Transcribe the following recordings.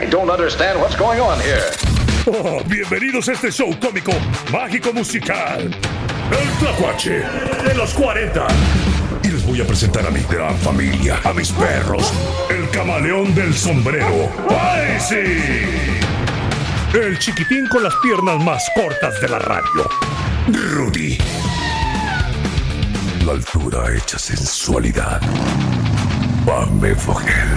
I don't understand what's going on here. Oh, bienvenidos a este show cómico, mágico musical, El Tlacuache de los 40. Y les voy a presentar a mi gran familia, a mis perros, el camaleón del sombrero, ¡ay sí! El chiquitín con las piernas más cortas de la radio, Rudy. La altura hecha sensualidad, Pame Fogel.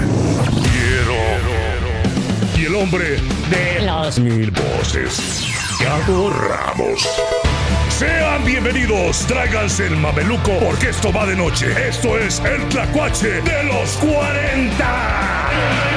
Y el hombre de las 1000 voces, Gabo Ramos. Sean bienvenidos, tráiganse el mameluco, porque esto va de noche. Esto es el Tlacuache de los 40.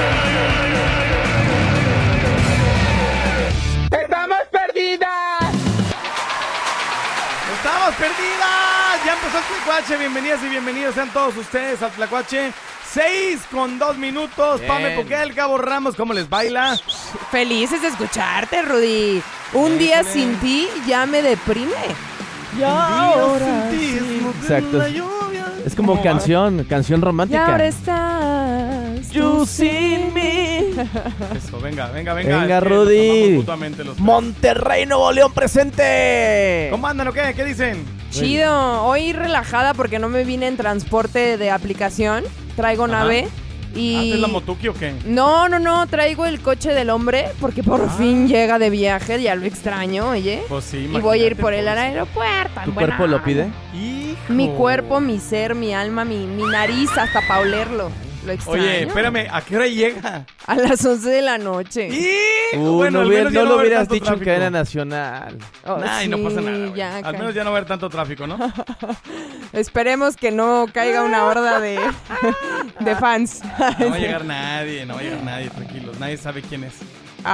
¡Estamos perdidas! ¡Estamos perdidas! Ya empezó el Tlacuache. Bienvenidas y bienvenidos sean todos ustedes al Tlacuache. 6:02. Pame Poquel, Gabo Ramos, ¿cómo les baila? Felices de escucharte, Rudy. Un día sin ti ya me deprime. Ya ahora Exacto. Es como canción Y romántica. ahora estás tú sin mí. Eso, venga. Venga, Es que Rudy. nos amamos mutuamente los tres. Monterrey, Nuevo León presente. ¿Cómo andan o qué? ¿Qué dicen? Chido. Hoy relajada porque no me vine en transporte de aplicación. Traigo nave. Y... ¿Haces la motuki o qué? No, traigo el coche del hombre porque por fin llega de viaje, ya lo extraño, oye. Pues sí, Y voy a ir por él al imagínate, aeropuerto. ¿Tu cuerpo lo pide? Hijo. Mi cuerpo, mi ser, mi alma, mi nariz, hasta pa' olerlo. Lo extraño. Oye, espérame, ¿a qué hora llega? A las 11 de la noche. Bueno, al menos ya no va lo a haber hubieras tanto dicho en tráfico. cadena nacional. Ay, no pasa nada, güey. ya, Al menos ya no va a haber tanto tráfico, ¿no? Esperemos que no caiga una horda de fans. No va a llegar nadie, tranquilos. Nadie sabe quién es.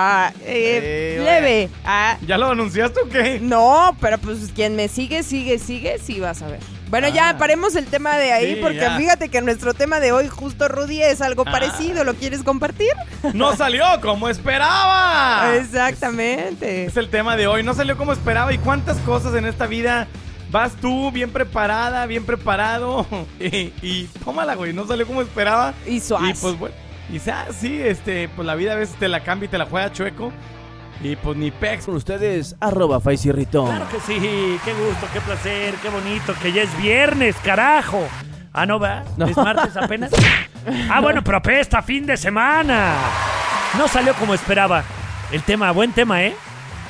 Leve. ¿Ya lo anunciaste o qué? No, pero pues quien me sigue, sí vas a ver. Bueno, ya paremos el tema de ahí, Sí, porque ya. fíjate que nuestro tema de hoy, justo Rudy, es algo parecido. ¿Lo quieres compartir? ¡No salió como esperaba! Exactamente. Es el tema de hoy. No salió como esperaba. ¿Y cuántas cosas en esta vida vas tú bien preparada, bien preparado? Y tómala, güey. No salió como esperaba. Y suaz. Y pues bueno. Y sí, pues la vida a veces te la cambia y te la juega chueco. Y pues ni pex. Con ustedes, @FaisyRitón. Claro que sí, qué gusto, qué placer, qué bonito, que ya es viernes, carajo. Ah, ¿no va? No. ¿Es martes apenas? Bueno, pero apesta, fin de semana. No salió como esperaba. El tema, buen tema, ¿eh?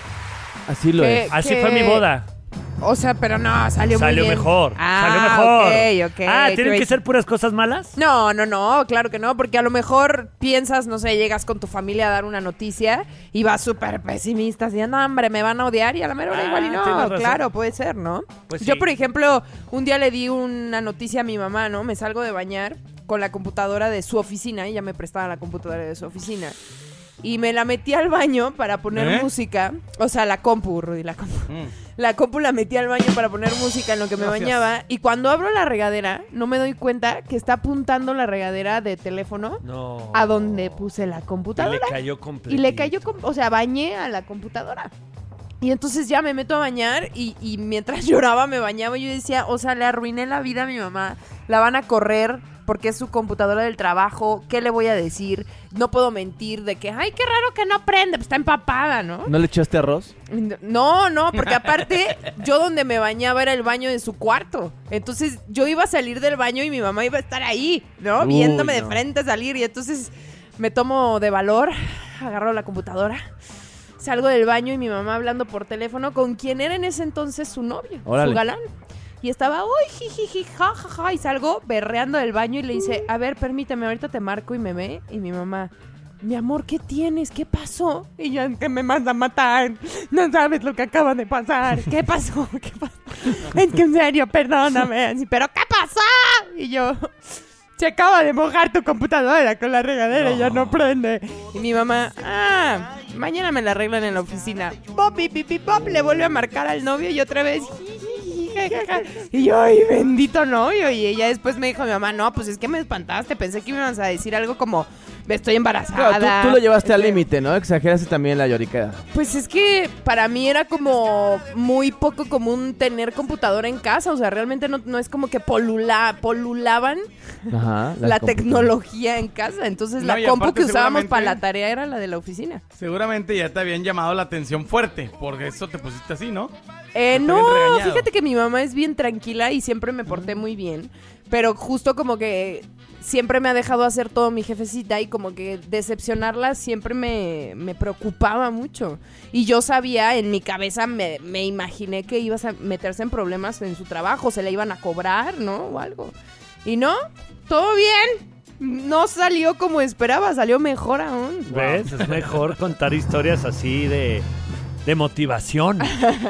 Así lo ¿Qué? es. Así fue mi boda. O sea, pero no, salió muy bien. Mejor, salió mejor. Ok. ¿Tienen Great. que ser puras cosas malas? No, claro que no, porque a lo mejor piensas, no sé, llegas con tu familia a dar una noticia y vas súper pesimista, diciendo, no, hombre, me van a odiar, y a la mera hora igual y tienes no, razón. claro, puede ser, ¿no? Pues Yo, sí. por ejemplo, un día le di una noticia a mi mamá, ¿no? Me salgo de bañar con la computadora de su oficina, ella me prestaba la computadora de su oficina. Y me la metí al baño para poner música. O sea, la compu, Rudy, la compu. La compu la metí al baño para poner música en lo que me bañaba. Y cuando abro la regadera, no me doy cuenta que está apuntando la regadera de teléfono No. a donde puse la computadora. Y le cayó completo. Y le cayó, o sea, bañé a la computadora. Y entonces ya me meto a bañar y mientras lloraba me bañaba y yo decía, o sea, le arruiné la vida a mi mamá. La van a correr porque es su computadora del trabajo. ¿Qué le voy a decir? No puedo mentir de que, ay, qué raro que no prende, pues está empapada, ¿no? ¿No le echaste arroz? No, porque aparte yo donde me bañaba era el baño de su cuarto. Entonces yo iba a salir del baño y mi mamá iba a estar ahí, ¿no? Uy, Viéndome de no. frente salir. Y entonces me tomo de valor, agarro la computadora, salgo del baño y mi mamá hablando por teléfono con quien era en ese entonces su novio, Órale. su galán. Y estaba, uy, jijiji, jajaja, y salgo berreando del baño y le dice, a ver, permíteme, ahorita te marco y me ve. Y mi mamá, mi amor, ¿qué tienes? ¿Qué pasó? Y yo, que me manda a matar. No sabes lo que acaba de pasar. ¿Qué pasó? ¿Qué pasó? Es que en serio, perdóname. Así, ¿pero qué pasó? Y yo, se acaba de mojar tu computadora con la regadera y ya no prende. Y mi mamá, mañana me la arreglan en la oficina. Pop, pip, pip, pop, le vuelve a marcar al novio y otra vez, Y yo, ay, bendito novio. Y ella después me dijo, mi mamá, no, pues es que me espantaste. Pensé que me ibas a decir algo como, estoy embarazada. Claro, tú lo llevaste al límite, ¿no? Exageraste también la lloriquera. Pues es que para mí era como muy poco común tener computadora en casa. O sea, realmente no es como que polulaban Ajá, la tecnología en casa. Entonces No, la y compu aparte que usábamos seguramente- para la tarea era la de la oficina. Seguramente ya te habían llamado la atención fuerte, porque eso te pusiste así, ¿no? No, habían regañado. fíjate que mi mamá es bien tranquila y siempre me porté muy bien. Pero justo como que siempre me ha dejado hacer todo mi jefecita y como que decepcionarla siempre me preocupaba mucho. Y yo sabía, en mi cabeza me imaginé que ibas a meterse en problemas en su trabajo, se le iban a cobrar, ¿no? O algo. Y no, todo bien. No salió como esperaba, salió mejor aún. ¿Ves? Es mejor contar historias así de motivación.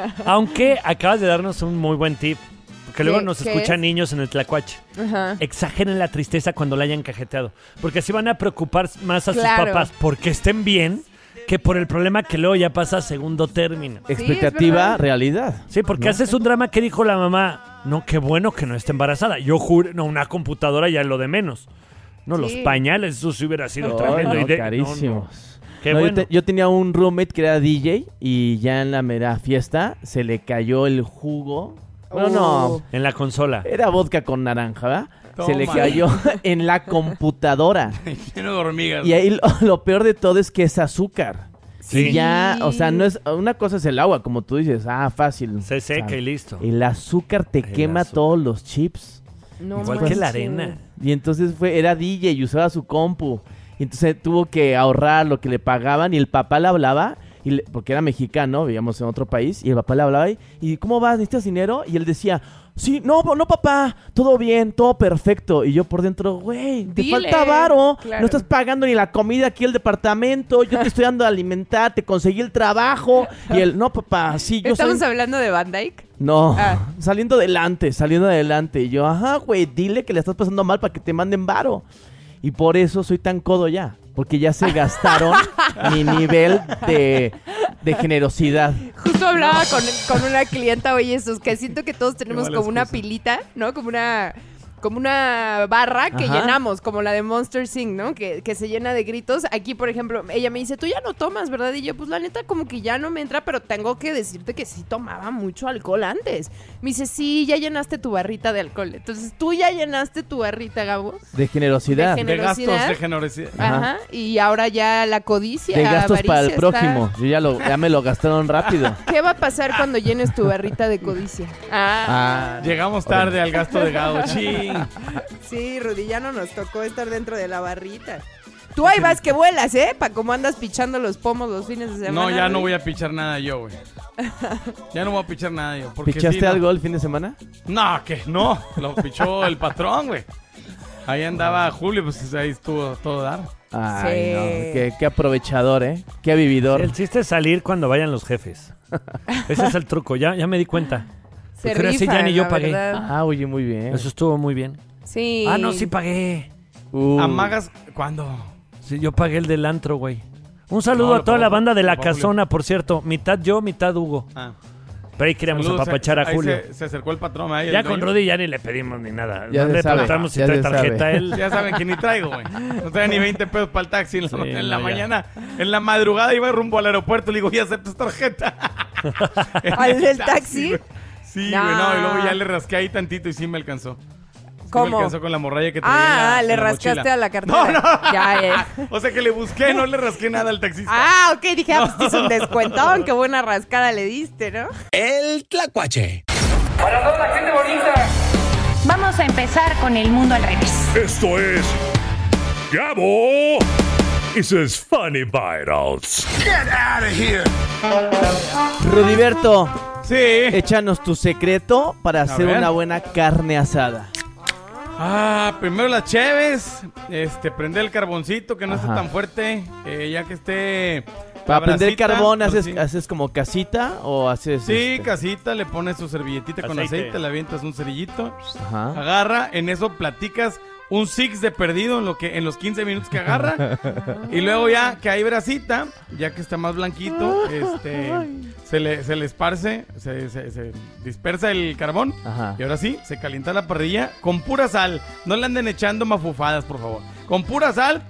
Aunque acabas de darnos un muy buen tip. Porque luego nos ¿Qué escuchan es? niños en el tlacuache. Ajá. Exageren la tristeza cuando la hayan cajeteado. Porque así van a preocupar más a sus Claro. papás porque estén bien que por el problema que luego ya pasa a segundo término. Expectativa, verdad. realidad. Sí, porque haces un drama que dijo la mamá. No, qué bueno que no esté embarazada. Yo juro, no, una computadora ya es lo de menos. No, Sí. los pañales, eso sí hubiera sido Ay, tremendo. no, Y de- carísimos. no. Qué No, bueno. yo tenía un roommate que era DJ y ya en la mera fiesta se le cayó el jugo. Bueno, no, En la consola. era vodka con naranja, ¿verdad? Se le Toma. cayó en la computadora. Lleno de hormigas. Y ahí lo peor de todo es que es azúcar. Sí. Y ya, o sea, no es una cosa es el agua, como tú dices, fácil. Se seca O sea, y listo. el azúcar te El quema azúcar. todos los chips. No Igual que manches. la arena. Y entonces era DJ y usaba su compu. Y entonces tuvo que ahorrar lo que le pagaban y el papá le hablaba, porque era mexicano, vivíamos en otro país, y el papá le hablaba y ¿cómo vas? ¿Necesitas dinero? Y él decía, sí, no papá, todo bien, todo perfecto. Y yo por dentro, güey, te Dile. falta varo, Claro. no estás pagando ni la comida aquí el departamento, yo te estoy dando a alimentar, te conseguí el trabajo. Y él, no papá, sí, yo ¿Estamos soy... hablando de Van Dyke? No, Ah. saliendo adelante. Y yo, ajá, güey, dile que le estás pasando mal para que te manden varo. Y por eso soy tan codo ya. Porque ya se gastaron mi nivel de generosidad. Justo hablaba con una clienta, oye, esos que siento que todos tenemos mala como una excusa. pilita, ¿no? Como una barra que Ajá. llenamos, como la de Monster Inc., ¿no? Que se llena de gritos. Aquí, por ejemplo, ella me dice, tú ya no tomas, ¿verdad? Y yo, pues la neta como que ya no me entra, pero tengo que decirte que sí tomaba mucho alcohol antes. Me dice, sí, ya llenaste tu barrita de alcohol. Entonces, tú ya llenaste tu barrita, Gabo. De generosidad. De De gastos generosidad. de generosidad. Ajá. Y ahora ya la codicia, De gastos para el avaricia está- prójimo. Yo ya me lo gastaron rápido. ¿Qué va a pasar cuando llenes tu barrita de codicia? Ah, Llegamos tarde al gasto de Gabo. Ching. Sí, Rudy, ya no nos tocó estar dentro de la barrita. Tú ahí vas que vuelas, ¿eh? Pa' cómo andas pichando los pomos los fines de semana. No, ya no Rudy. voy a pichar nada yo, güey. Ya no voy a pichar nada yo. Porque ¿pichaste sí, no. algo el fin de semana? No, que no. Lo pichó el patrón, güey. Ahí andaba Julio, pues ahí estuvo todo dar. Ay, Sí. no. Qué aprovechador, ¿eh? Qué vividor. El chiste es salir cuando vayan los jefes. Ese es el truco, ya me di cuenta. Se Porque ahora sí ya rifan, ni yo la pagué. verdad. Ah, oye, muy bien. Eso estuvo muy bien. Sí. Ah, no, sí pagué. Amagas, ¿cuándo? Sí, yo pagué el del antro, güey. Un saludo No, a lo toda la pagó- banda de lo la pagó Julio. casona, por cierto. Mitad yo, mitad Hugo. Ah. Pero ahí queríamos Saludos, apapachar a ahí Julio. Se acercó el patrón. Ahí, Ya el con dueño. Rudy ya ni le pedimos ni nada. Ya No se le sabe, preguntamos si ya trae se tarjeta sabe. él. Ya saben que ni traigo, güey. No trae ni 20 pesos para el taxi. En la, en la no, ya. mañana, en la madrugada iba rumbo al aeropuerto. Le digo, ¿ya aceptas tarjeta? ¿Al del taxi? güey. Sí, No. güey, no. Y luego ya le rasqué ahí tantito y sí me alcanzó. Sí ¿Cómo? me alcanzó con la morralla que traía en la- Le en la rascaste mochila. a la cartera. No. Ya. O sea que le busqué, no le rasqué nada al taxista. Ah, ok, dije, pues te hizo un descuentón. Qué buena rascada le diste, ¿no? El Tlacuache. Vamos a empezar con el mundo al revés. Esto es Gabo y sus Funny Vitals. Rudiberto, Sí. échanos tu secreto para hacer ver. una buena carne asada. Primero las cheves, prender el carboncito que no esté Ajá. tan fuerte, ya que esté... Para la prender brasita, carbón, pues sí. ¿haces como casita o haces...? Sí, casita, le pones su servilletita con Aceite. aceite, le avientas un cerillito, Ajá. agarra, en eso platicas un six de perdido en los 15 minutos que agarra. Y luego ya que hay brasita, ya que está más blanquito, se le esparce, se dispersa el carbón. Ajá. Y ahora sí, se calienta la parrilla con pura sal. No le anden echando mafufadas, por favor. Con pura sal,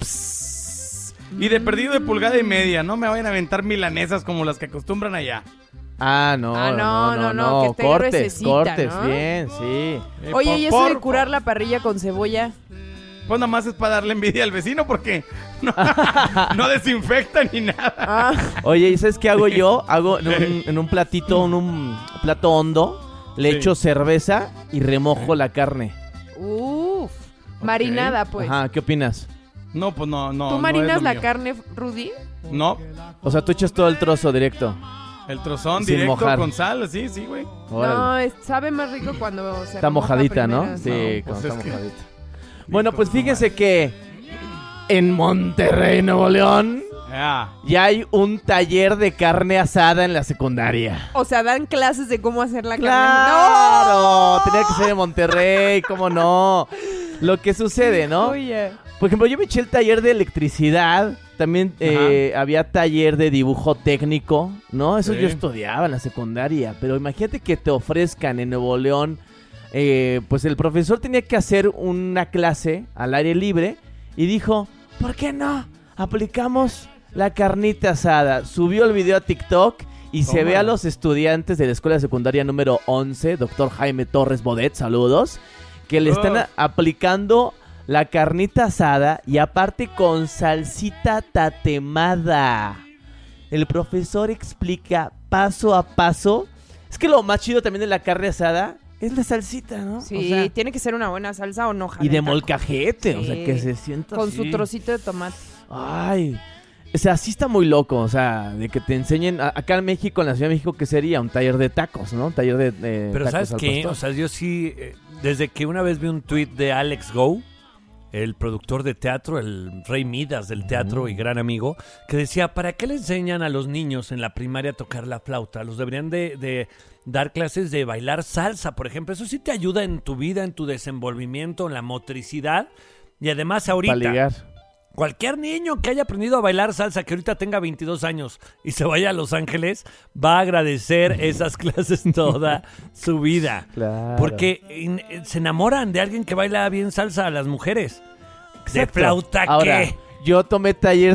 y de perdido de pulgada y media. No me vayan a aventar milanesas como las que acostumbran allá. No, que esté cortes, gruesecita, ¿no? bien, sí. Oye, ¿y eso de curar la parrilla con cebolla? Pues nada más es para darle envidia al vecino porque no desinfecta ni nada. Oye, ¿y sabes qué hago yo? Hago en un platito, en un plato hondo, le echo cerveza y remojo la carne. Uf, marinada pues. Ajá, ¿qué opinas? No, pues no. ¿Tú marinas no es lo la mío. carne, Rudy? No, O sea, tú echas todo el trozo directo. el trozón Sin directo mojar. con sal, sí, güey. Órale. No, sabe más rico cuando se Está remoja mojadita, primero. ¿no? Sí, No, cuando pues está es que- mojadita. Bueno, pues fíjense que en Monterrey, Nuevo León, ya hay un taller de carne asada en la secundaria. O sea, dan clases de cómo hacer la carne. ¡Claro! Tenía que ser en Monterrey, ¿cómo no? Lo que sucede, ¿no? Oye. Por ejemplo, yo me eché el taller de electricidad. También había taller de dibujo técnico, ¿no? Eso Sí. yo estudiaba en la secundaria. Pero imagínate que te ofrezcan en Nuevo León. Pues el profesor tenía que hacer una clase al aire libre. Y dijo, ¿por qué no? Aplicamos la carnita asada. Subió el video a TikTok. Y se ve a los estudiantes de la escuela secundaria número 11, doctor Jaime Torres Bodet, saludos, que le están aplicando la carnita asada y aparte con salsita tatemada. El profesor explica paso a paso. Es que lo más chido también de la carne asada es la salsita, ¿no? Sí, O sea, tiene que ser una buena salsa o no. y de taco. molcajete, o sea, Sí. que se sienta Con así. su trocito de tomate. Ay, o sea, sí está muy loco, o sea, de que te enseñen, acá en México, en la Ciudad de México, ¿qué sería? Un taller de tacos, ¿no? Un taller de Pero tacos ¿sabes al qué? pastor. O sea, yo sí, desde que una vez vi un tweet de Alex Go, el productor de teatro, el rey Midas del teatro y gran amigo, que decía, ¿para qué le enseñan a los niños en la primaria a tocar la flauta? Los deberían de dar clases de bailar salsa, por ejemplo. Eso sí te ayuda en tu vida, en tu desenvolvimiento, en la motricidad. Y además ahorita, Para ligar. cualquier niño que haya aprendido a bailar salsa, que ahorita tenga 22 años y se vaya a Los Ángeles, va a agradecer esas clases toda su vida. Claro. Porque se enamoran de alguien que baila bien salsa a las mujeres. De Exacto. flauta, Ahora, ¿qué? yo tomé taller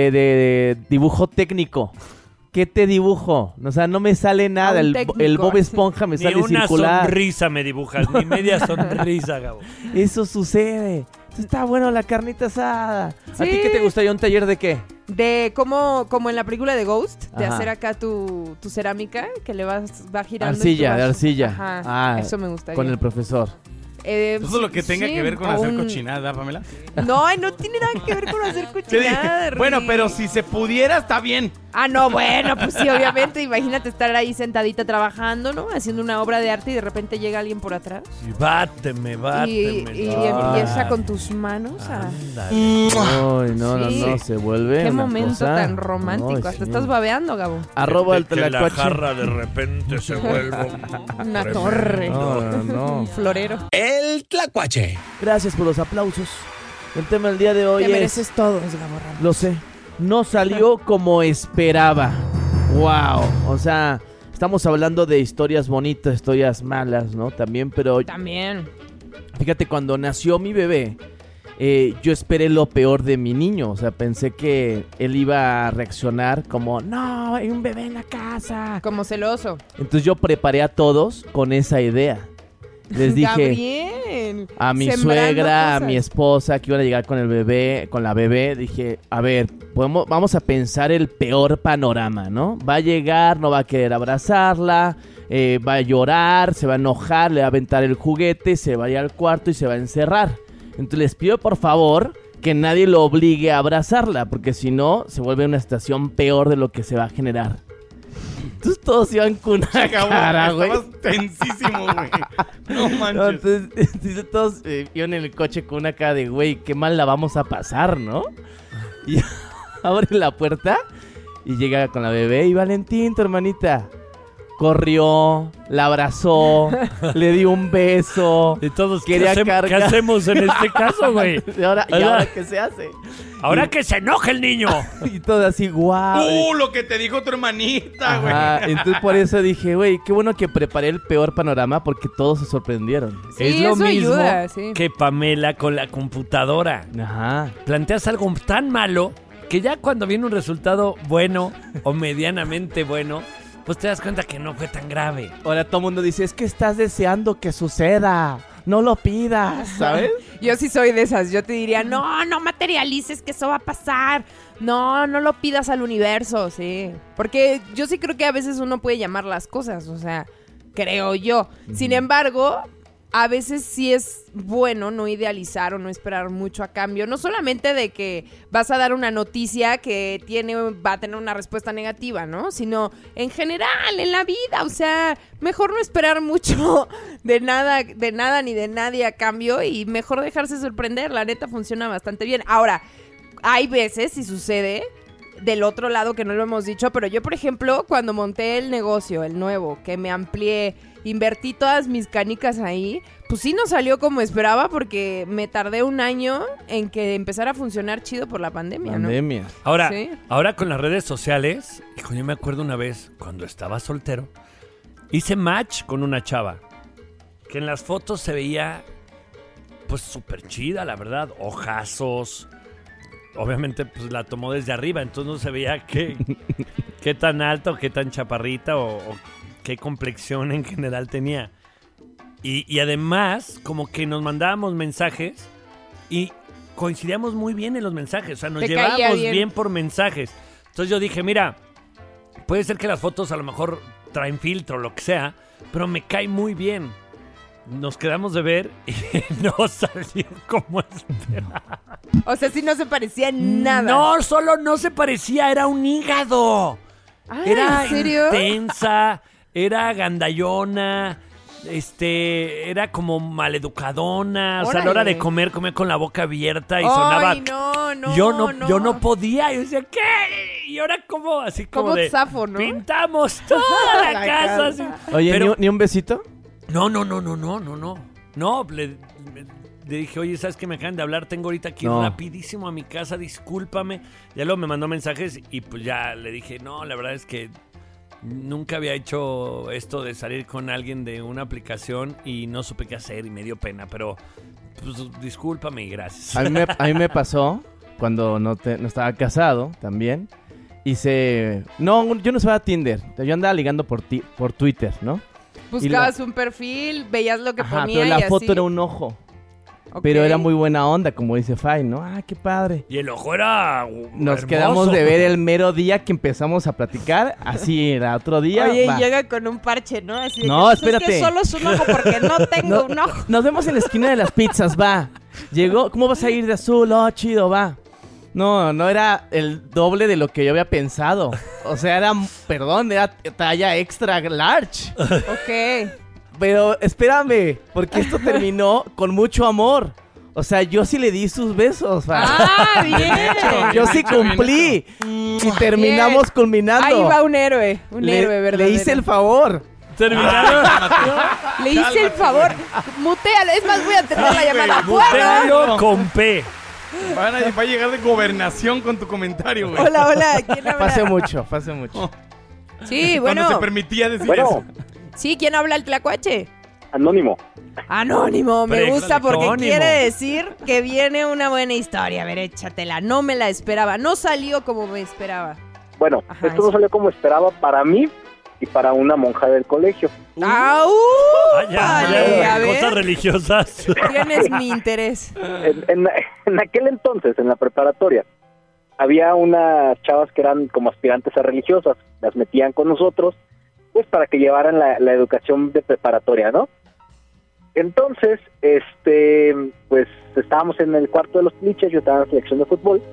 de dibujo técnico. ¿Qué te dibujo? O sea, no me sale nada. un El técnico, Bob sí. Esponja me Ni sale una circular. sonrisa me dibujas, ni media sonrisa, Gabo. Eso sucede. Está bueno la carnita asada. ¿A ti Sí. qué te gustaría? ¿Un taller de qué? De como en la película de Ghost, de Ajá. hacer acá tu cerámica, que le va girando. Arcilla, y tú de vas- arcilla. Ajá, Ah, eso me gustaría. Con el profesor. Todo lo que tenga sí, que ver con o hacer un- cochinada, Pamela. No, no tiene nada que ver con hacer ¿Qué dije? cochinada. Bueno, Rudy. pero si se pudiera, está bien. Ah, no, bueno, pues sí, obviamente. Imagínate estar ahí sentadita trabajando, ¿no? Haciendo una obra de arte y de repente llega alguien por atrás. Y báteme. Y empieza con tus manos a... Ay, no, Sí. no, se vuelve Qué una momento cosa- tan romántico. Ay, Hasta sí. estás babeando, Gabo. Arroba el Que la tlacuache. jarra de repente se vuelve Una torre. No. Un florero. El Tlacuache. Gracias por los aplausos. El tema del día de hoy Te es... mereces todos, Gabo Ramos. Lo sé. No salió como esperaba. Wow. O sea, estamos hablando de historias bonitas, historias malas, ¿no? También, pero También. fíjate, cuando nació mi bebé, yo esperé lo peor de mi niño. O sea, pensé que él iba a reaccionar como, no, hay un bebé en la casa. Como celoso. Entonces yo preparé a todos con esa idea. Les dije Gabriel. a mi Sembrando suegra, a cosas. mi esposa que iban a llegar con el bebé, con la bebé, dije, a ver, vamos a pensar el peor panorama, ¿no? Va a llegar, no va a querer abrazarla, va a llorar, se va a enojar, le va a aventar el juguete, se va a ir al cuarto y se va a encerrar. Entonces les pido por favor que nadie lo obligue a abrazarla, porque si no, se vuelve una situación peor de lo que se va a generar. Entonces todos iban con una cara, güey. Estabas tensísimo, güey. No No, manches. entonces todos iban en el coche con una cara de, güey, qué mal la vamos a pasar, ¿no? Y abre la puerta y llega con la bebé y Valentín, tu hermanita, corrió, la abrazó, le dio un beso. Y todos, Quería ¿qué cargar. hacemos en este caso, güey? ¿Y ahora qué se hace? Ahora que se enoje el niño. Y todo así, guau. Lo que te dijo tu hermanita, güey. Ajá, entonces por eso dije, güey, qué bueno que preparé el peor panorama porque todos se sorprendieron. Sí, Es lo eso mismo ayuda, sí. que Pamela con la computadora. Ajá. Planteas algo tan malo que ya cuando viene un resultado bueno o medianamente bueno, pues te das cuenta que no fue tan grave. Ahora todo el mundo dice, es que estás deseando que suceda. No lo pidas, ¿sabes? Yo sí soy de esas. Yo te diría, no materialices que eso va a pasar. No lo pidas al universo, sí. Porque yo sí creo que a veces uno puede llamar las cosas, o sea, creo yo. Sin embargo, a veces sí es bueno no idealizar o no esperar mucho a cambio. No solamente de que vas a dar una noticia que va a tener una respuesta negativa, ¿no? Sino en general, en la vida. O sea, mejor no esperar mucho de nada ni de nadie a cambio y mejor dejarse sorprender. La neta funciona bastante bien. Ahora, hay veces, si sucede, del otro lado que no lo hemos dicho, pero yo, por ejemplo, cuando monté el negocio, el nuevo, que me amplié, invertí todas mis canicas ahí, pues sí no salió como esperaba porque me tardé un año en que empezara a funcionar chido por la pandemia, ¿no? Ahora, Sí. ahora con las redes sociales, hijo, yo me acuerdo una vez cuando estaba soltero, hice match con una chava que en las fotos se veía pues súper chida, la verdad, ojazos. Obviamente pues la tomó desde arriba, entonces no se veía qué tan alta o qué tan chaparrita o qué complexión en general tenía. Y además, como que nos mandábamos mensajes y coincidíamos muy bien en los mensajes. O sea, nos Te caía llevábamos bien. bien por mensajes. Entonces yo dije, mira, puede ser que las fotos a lo mejor traen filtro o lo que sea, pero me cae muy bien. Nos quedamos de ver y no salió como esperaba. O sea, sí no se parecía en nada. No, solo no se parecía, era un hígado. Ah, Era ¿en serio? intensa, era gandallona, era como maleducadona. O sea, a la hora de comer, comía con la boca abierta y sonaba. Ay, no. Yo no podía. Yo decía, ¿qué? Y ahora como, así como Como de. zafo, ¿no? Pintamos toda la casa. Así. Oye, Pero- ¿ni un besito? No. No, le dije, oye, ¿sabes qué me acaban de hablar? Tengo ahorita que ir No. rapidísimo a mi casa, discúlpame. Ya luego me mandó mensajes y pues ya le dije, no, la verdad es que nunca había hecho esto de salir con alguien de una aplicación y no supe qué hacer y me dio pena, pero pues discúlpame y gracias. A mí me pasó cuando no estaba casado también. No, yo no usaba Tinder. Yo andaba ligando por Twitter, ¿no? Buscabas un perfil, veías lo que Ajá, ponía pero la y foto así. era un ojo. Ok. Pero era muy buena onda, como dice Fay, ¿no? Ah, qué padre. Y el ojo era Nos hermoso. quedamos de ver el mero día que empezamos a platicar. Así era, otro día. Oye, va. y llega con un parche, ¿no? Así de No, que, espérate. Es que solo es un ojo porque no tengo un ojo. Nos vemos en la esquina de las pizzas, va. Llegó, ¿cómo vas a ir de azul? Oh, chido, va. No era el doble de lo que yo había pensado. O sea, era talla extra large. Ok. Pero espérame, porque esto terminó con mucho amor. O sea, yo sí le di sus besos, Fay. ¡Ah, bien! Yo sí cumplí. Y terminamos culminando. Ahí va un héroe, verdadero. Le hice el favor. Terminaron. Le hice el favor. Mutealo, es más, voy a atender la llamada. Bueno. Mutealo con P. Va a llegar de gobernación con tu comentario, güey. Hola, ¿quién habla? Fue hace mucho. Sí, Cuando bueno. se permitía decir Bueno, eso. Sí, ¿quién habla el tlacuache? Anónimo. Anónimo, me gusta porque Anónimo. quiere decir que viene una buena historia. A ver, échatela. No me la esperaba. No salió como me esperaba. Bueno, Ajá, esto no eso. salió como esperaba para mí y para una monja del colegio. ¡Au! Ah, ya, Vale, ya, a ver. cosas religiosas. Tienes mi interés. En aquel entonces, en la preparatoria, había unas chavas que eran como aspirantes a religiosas. Las metían con nosotros, pues para que llevaran la educación de preparatoria, ¿no? Entonces, pues estábamos en el cuarto de los cliches, yo estaba en la selección de fútbol.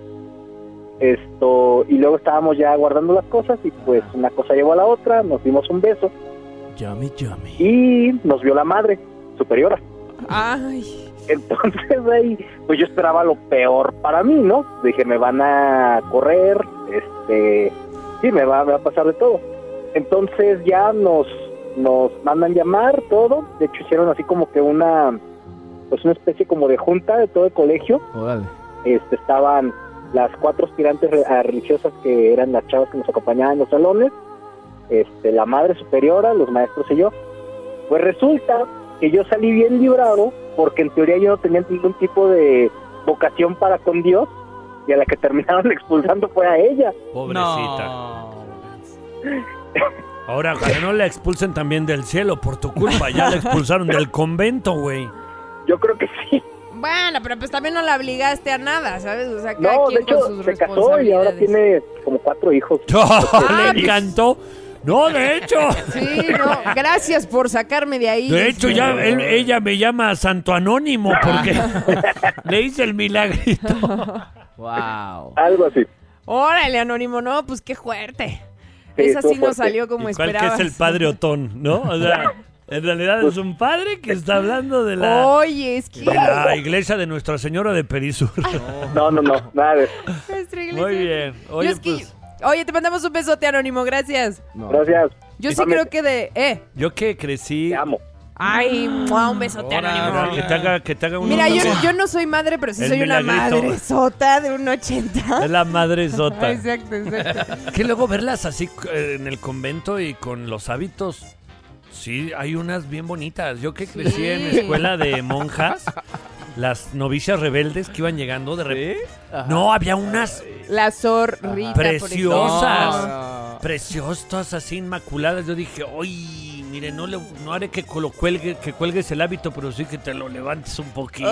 Y luego estábamos ya guardando las cosas y pues una cosa llevó a la otra, nos dimos un beso Yummy. y nos vio la madre superiora. Ay. Entonces ahí, pues yo esperaba lo peor para mí, ¿no? Dije, me van a correr, sí, me va a pasar de todo. Entonces ya nos nos mandan llamar, todo. De hecho, hicieron así como que una especie como de junta de todo el colegio. Órale. Estaban las 4 aspirantes religiosas que eran las chavas que nos acompañaban en los salones, la madre superiora, los maestros y yo. Pues resulta que yo salí bien librado, porque en teoría yo no tenía ningún tipo de vocación para con Dios, y a la que terminaron expulsando fue a ella. Pobrecita. No. Ahora, que no la expulsen también del cielo por tu culpa. Ya la expulsaron del convento, güey. Yo creo que sí. Bueno, pero pues también no la obligaste a nada, ¿sabes? O sea, cada No, quien de hecho, con sus se casó y ahora responsabilidades. tiene como 4 hijos. Le encantó. No, de hecho. Sí, no, gracias por sacarme de ahí. De hecho, ya ella me llama Santo Anónimo porque le hice el milagrito. Wow. Algo así. Órale, Anónimo, no, pues qué fuerte. Sí, Esa sí estuvo no fuerte. salió como ¿Y cuál que esperabas. es el padre Otón, no? O sea, en realidad es un padre que está hablando de la, Oye, es que... de la iglesia de Nuestra Señora de Perisur. No, nada de eso. Nuestra iglesia. Muy bien. Oye, Yo es que- pues, Oye, te mandamos un besote, Anónimo, gracias. No. Gracias. Yo sí Mami, creo que de... yo que crecí... Te amo. Ay, mua, un besote, Órale. Anónimo. Que te haga un... Mira, yo no soy madre, pero sí El soy una milagrito. madresota de un 80. Es la madre sota. Exacto, exacto. Que luego verlas así en el convento y con los hábitos. Sí, hay unas bien bonitas. Yo que crecí en escuela de monjas, las novicias rebeldes que iban llegando de repente. No, había unas La zorrita, preciosas. No. Preciosas, así inmaculadas. Yo dije, oye, mire, no haré que cuelgues el hábito, pero sí que te lo levantes un poquito.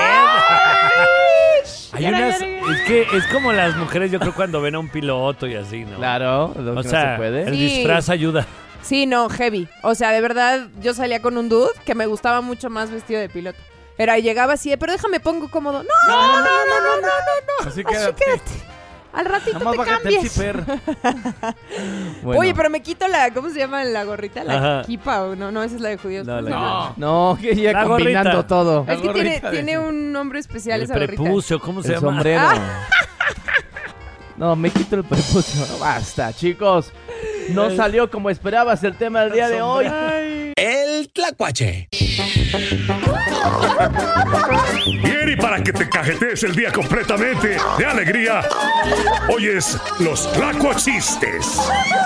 Hay unas, es que es como las mujeres, yo creo, cuando ven a un piloto y así, ¿no? Claro, lo O que sea, no se puede. el Sí. disfraz ayuda. Sí, no, heavy. O sea, de verdad, yo salía con un dude que me gustaba mucho más vestido de piloto. Era, llegaba así, pero déjame pongo cómodo. No. Así Así quédate. quédate. Al ratito Nada más te bájate el cambias. zipper. Bueno. Oye, pero me quito la, ¿cómo se llama la gorrita? La Ajá. kipa o no, esa es la de judíos. No, pues, la No. No, que ya La combinando gorrita. todo. Es que gorrita, tiene dice. un nombre especial El esa gorrita. prepucio, ¿cómo se El llama? sombrero. No, me quito el prepucio. No, basta, chicos. No salió como esperabas el tema del día de hoy. El Tlacuache. Bien, y para que te cajetees el día completamente de alegría, hoy es los Tlacuachistes.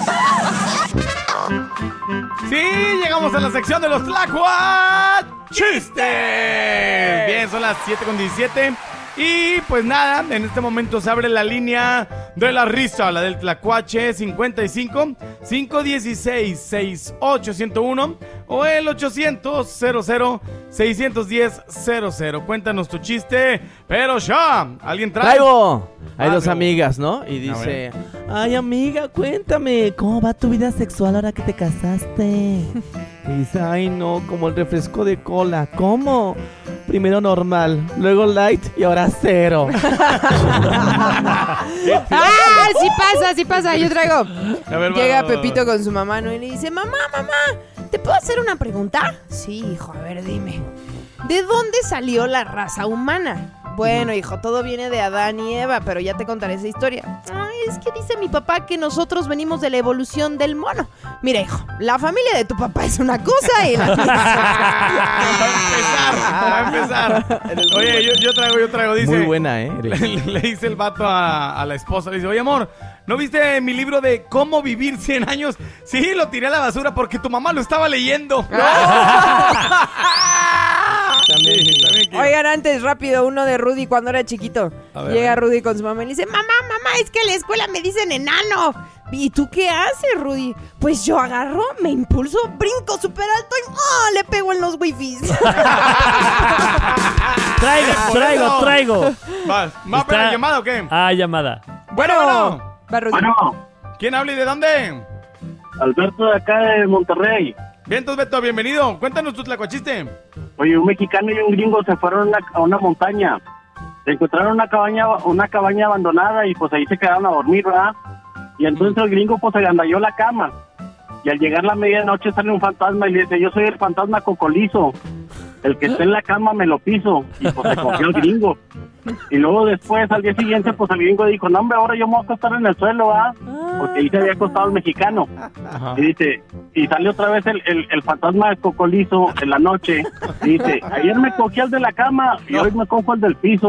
Sí, llegamos a la sección de los Tlacuachistes. Bien, son las 7:17. Y pues nada, en este momento se abre la línea de la risa, la del Tlacuache 55 516 6801 o el 800 00 610 00. Cuéntanos tu chiste, pero ya, ¿alguien trae? Traigo. Hay dos no. amigas, ¿no? Y dice, ay amiga, cuéntame, ¿cómo va tu vida sexual ahora que te casaste? Y dice, ay no, como el refresco de cola. ¿Cómo? Primero normal, luego light y ahora cero. ¡Ah! Sí pasa, yo traigo. A ver, Llega va. Pepito con su mamá, ¿no? Y le dice, mamá, ¿te puedo hacer una pregunta? Sí, hijo, a ver, dime. ¿De dónde salió la raza humana? Bueno, hijo, todo viene de Adán y Eva, pero ya te contaré esa historia. Ay, es que dice mi papá que nosotros venimos de la evolución del mono. Mira, hijo, la familia de tu papá es una cosa y la Para empezar. Oye, yo traigo, dice. Muy buena, ¿eh? Le dice el vato a la esposa, le dice, oye amor, ¿no viste mi libro de cómo vivir 100 años? Sí, lo tiré a la basura porque tu mamá lo estaba leyendo. También. También quiero. Oigan, antes, rápido, uno de Rudy cuando era chiquito. A ver, Llega a ver. Rudy con su mamá y le dice, mamá, es que en la escuela me dicen enano. ¿Y tú qué haces, Rudy? Pues yo agarro, me impulso, brinco súper alto y le pego en los wifis. Traigo. ¿Va a Está- la llamada o qué? Ah, llamada. Bueno. Va, Rudy. ¿Quién habla y de dónde? Alberto de acá de Monterrey. Bien, entonces Beto, bienvenido. Cuéntanos tu tlacuachiste. Oye, un mexicano y un gringo se fueron a una montaña. Encontraron una cabaña abandonada y pues ahí se quedaron a dormir, ¿verdad? Y entonces el gringo pues agandalló la cama. Y al llegar la medianoche sale un fantasma y le dice, yo soy el fantasma cocolizo. El que está en la cama me lo piso. Y pues se cogió el gringo. Y luego después, al día siguiente, pues el gringo dijo, no hombre, ahora yo me voy a acostar en el suelo, porque ahí se había acostado el mexicano. Y dice, y salió otra vez el fantasma de Cocolizo en la noche. Y dice, ayer me cogí al de la cama y hoy me cojo al del piso.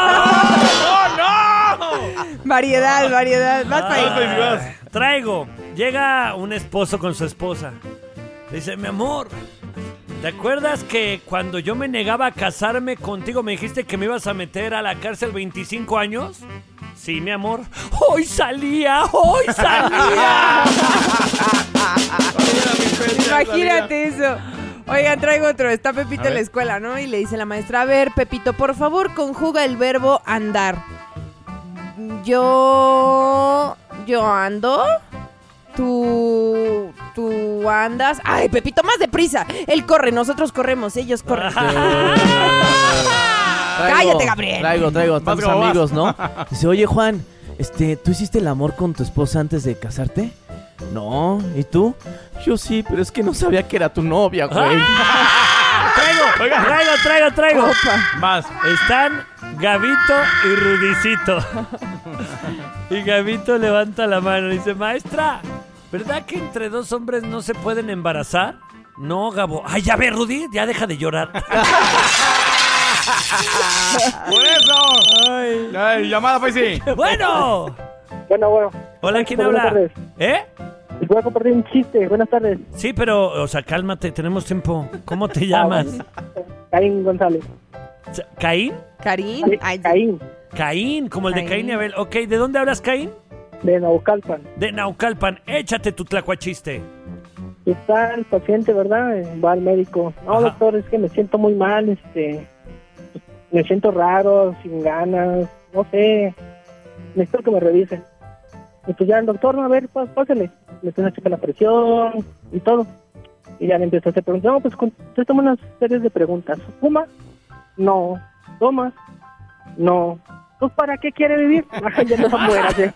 Variedad. Vas para ahí. Llega un esposo con su esposa. Dice, mi amor, ¿te acuerdas que cuando yo me negaba a casarme contigo me dijiste que me ibas a meter a la cárcel 25 años? Sí, mi amor. ¡Hoy salía! Imagínate eso. Oigan, traigo otro. Está Pepito en la escuela, ¿no? Y le dice la maestra, a ver, Pepito, por favor, conjuga el verbo andar. Yo ando. Tú andas. Ay, Pepito, más deprisa. Él corre, nosotros corremos, ellos corren. Cállate, Gabriel. Traigo tantos amigos, ¿no? Dice, oye, Juan, ¿tú hiciste el amor con tu esposa antes de casarte? No, ¿y tú? Yo sí, pero es que no sabía que era tu novia, güey. Traigo. Opa. Más. Están Gabito y Rudicito. Y Gabito levanta la mano y dice, maestra, ¿verdad que entre dos hombres no se pueden embarazar? No, Gabo. Ay, ya ve, Rudy, ya deja de llorar. ¡Por eso! Ay, llamada, pues sí. Bueno. Bueno. Hola, ¿quién Buenas habla? tardes. ¿Eh? Les voy a compartir un chiste. Buenas tardes. Sí, pero, o sea, cálmate, tenemos tiempo. ¿Cómo te llamas? Caín González. ¿Caín? Karim. Caín. Caín, como el de Caín y Abel. Ok, ¿de dónde hablas, Caín? De Naucalpan. De Naucalpan. Échate tu tlacuachiste. Está el paciente, ¿verdad? Va al médico. No, Ajá. doctor, es que me siento muy mal, me siento raro, sin ganas, no sé. Necesito que me revisen. Y pues ya el doctor, no, a ver, pásale. Le empieza a checar la presión y todo. Y ya le empieza a hacer preguntas. No, pues contéstame unas series de preguntas. ¿Fuma? No. ¿Toma? No. ¿Pues para qué quiere vivir? Ya no se muera, ¿sí?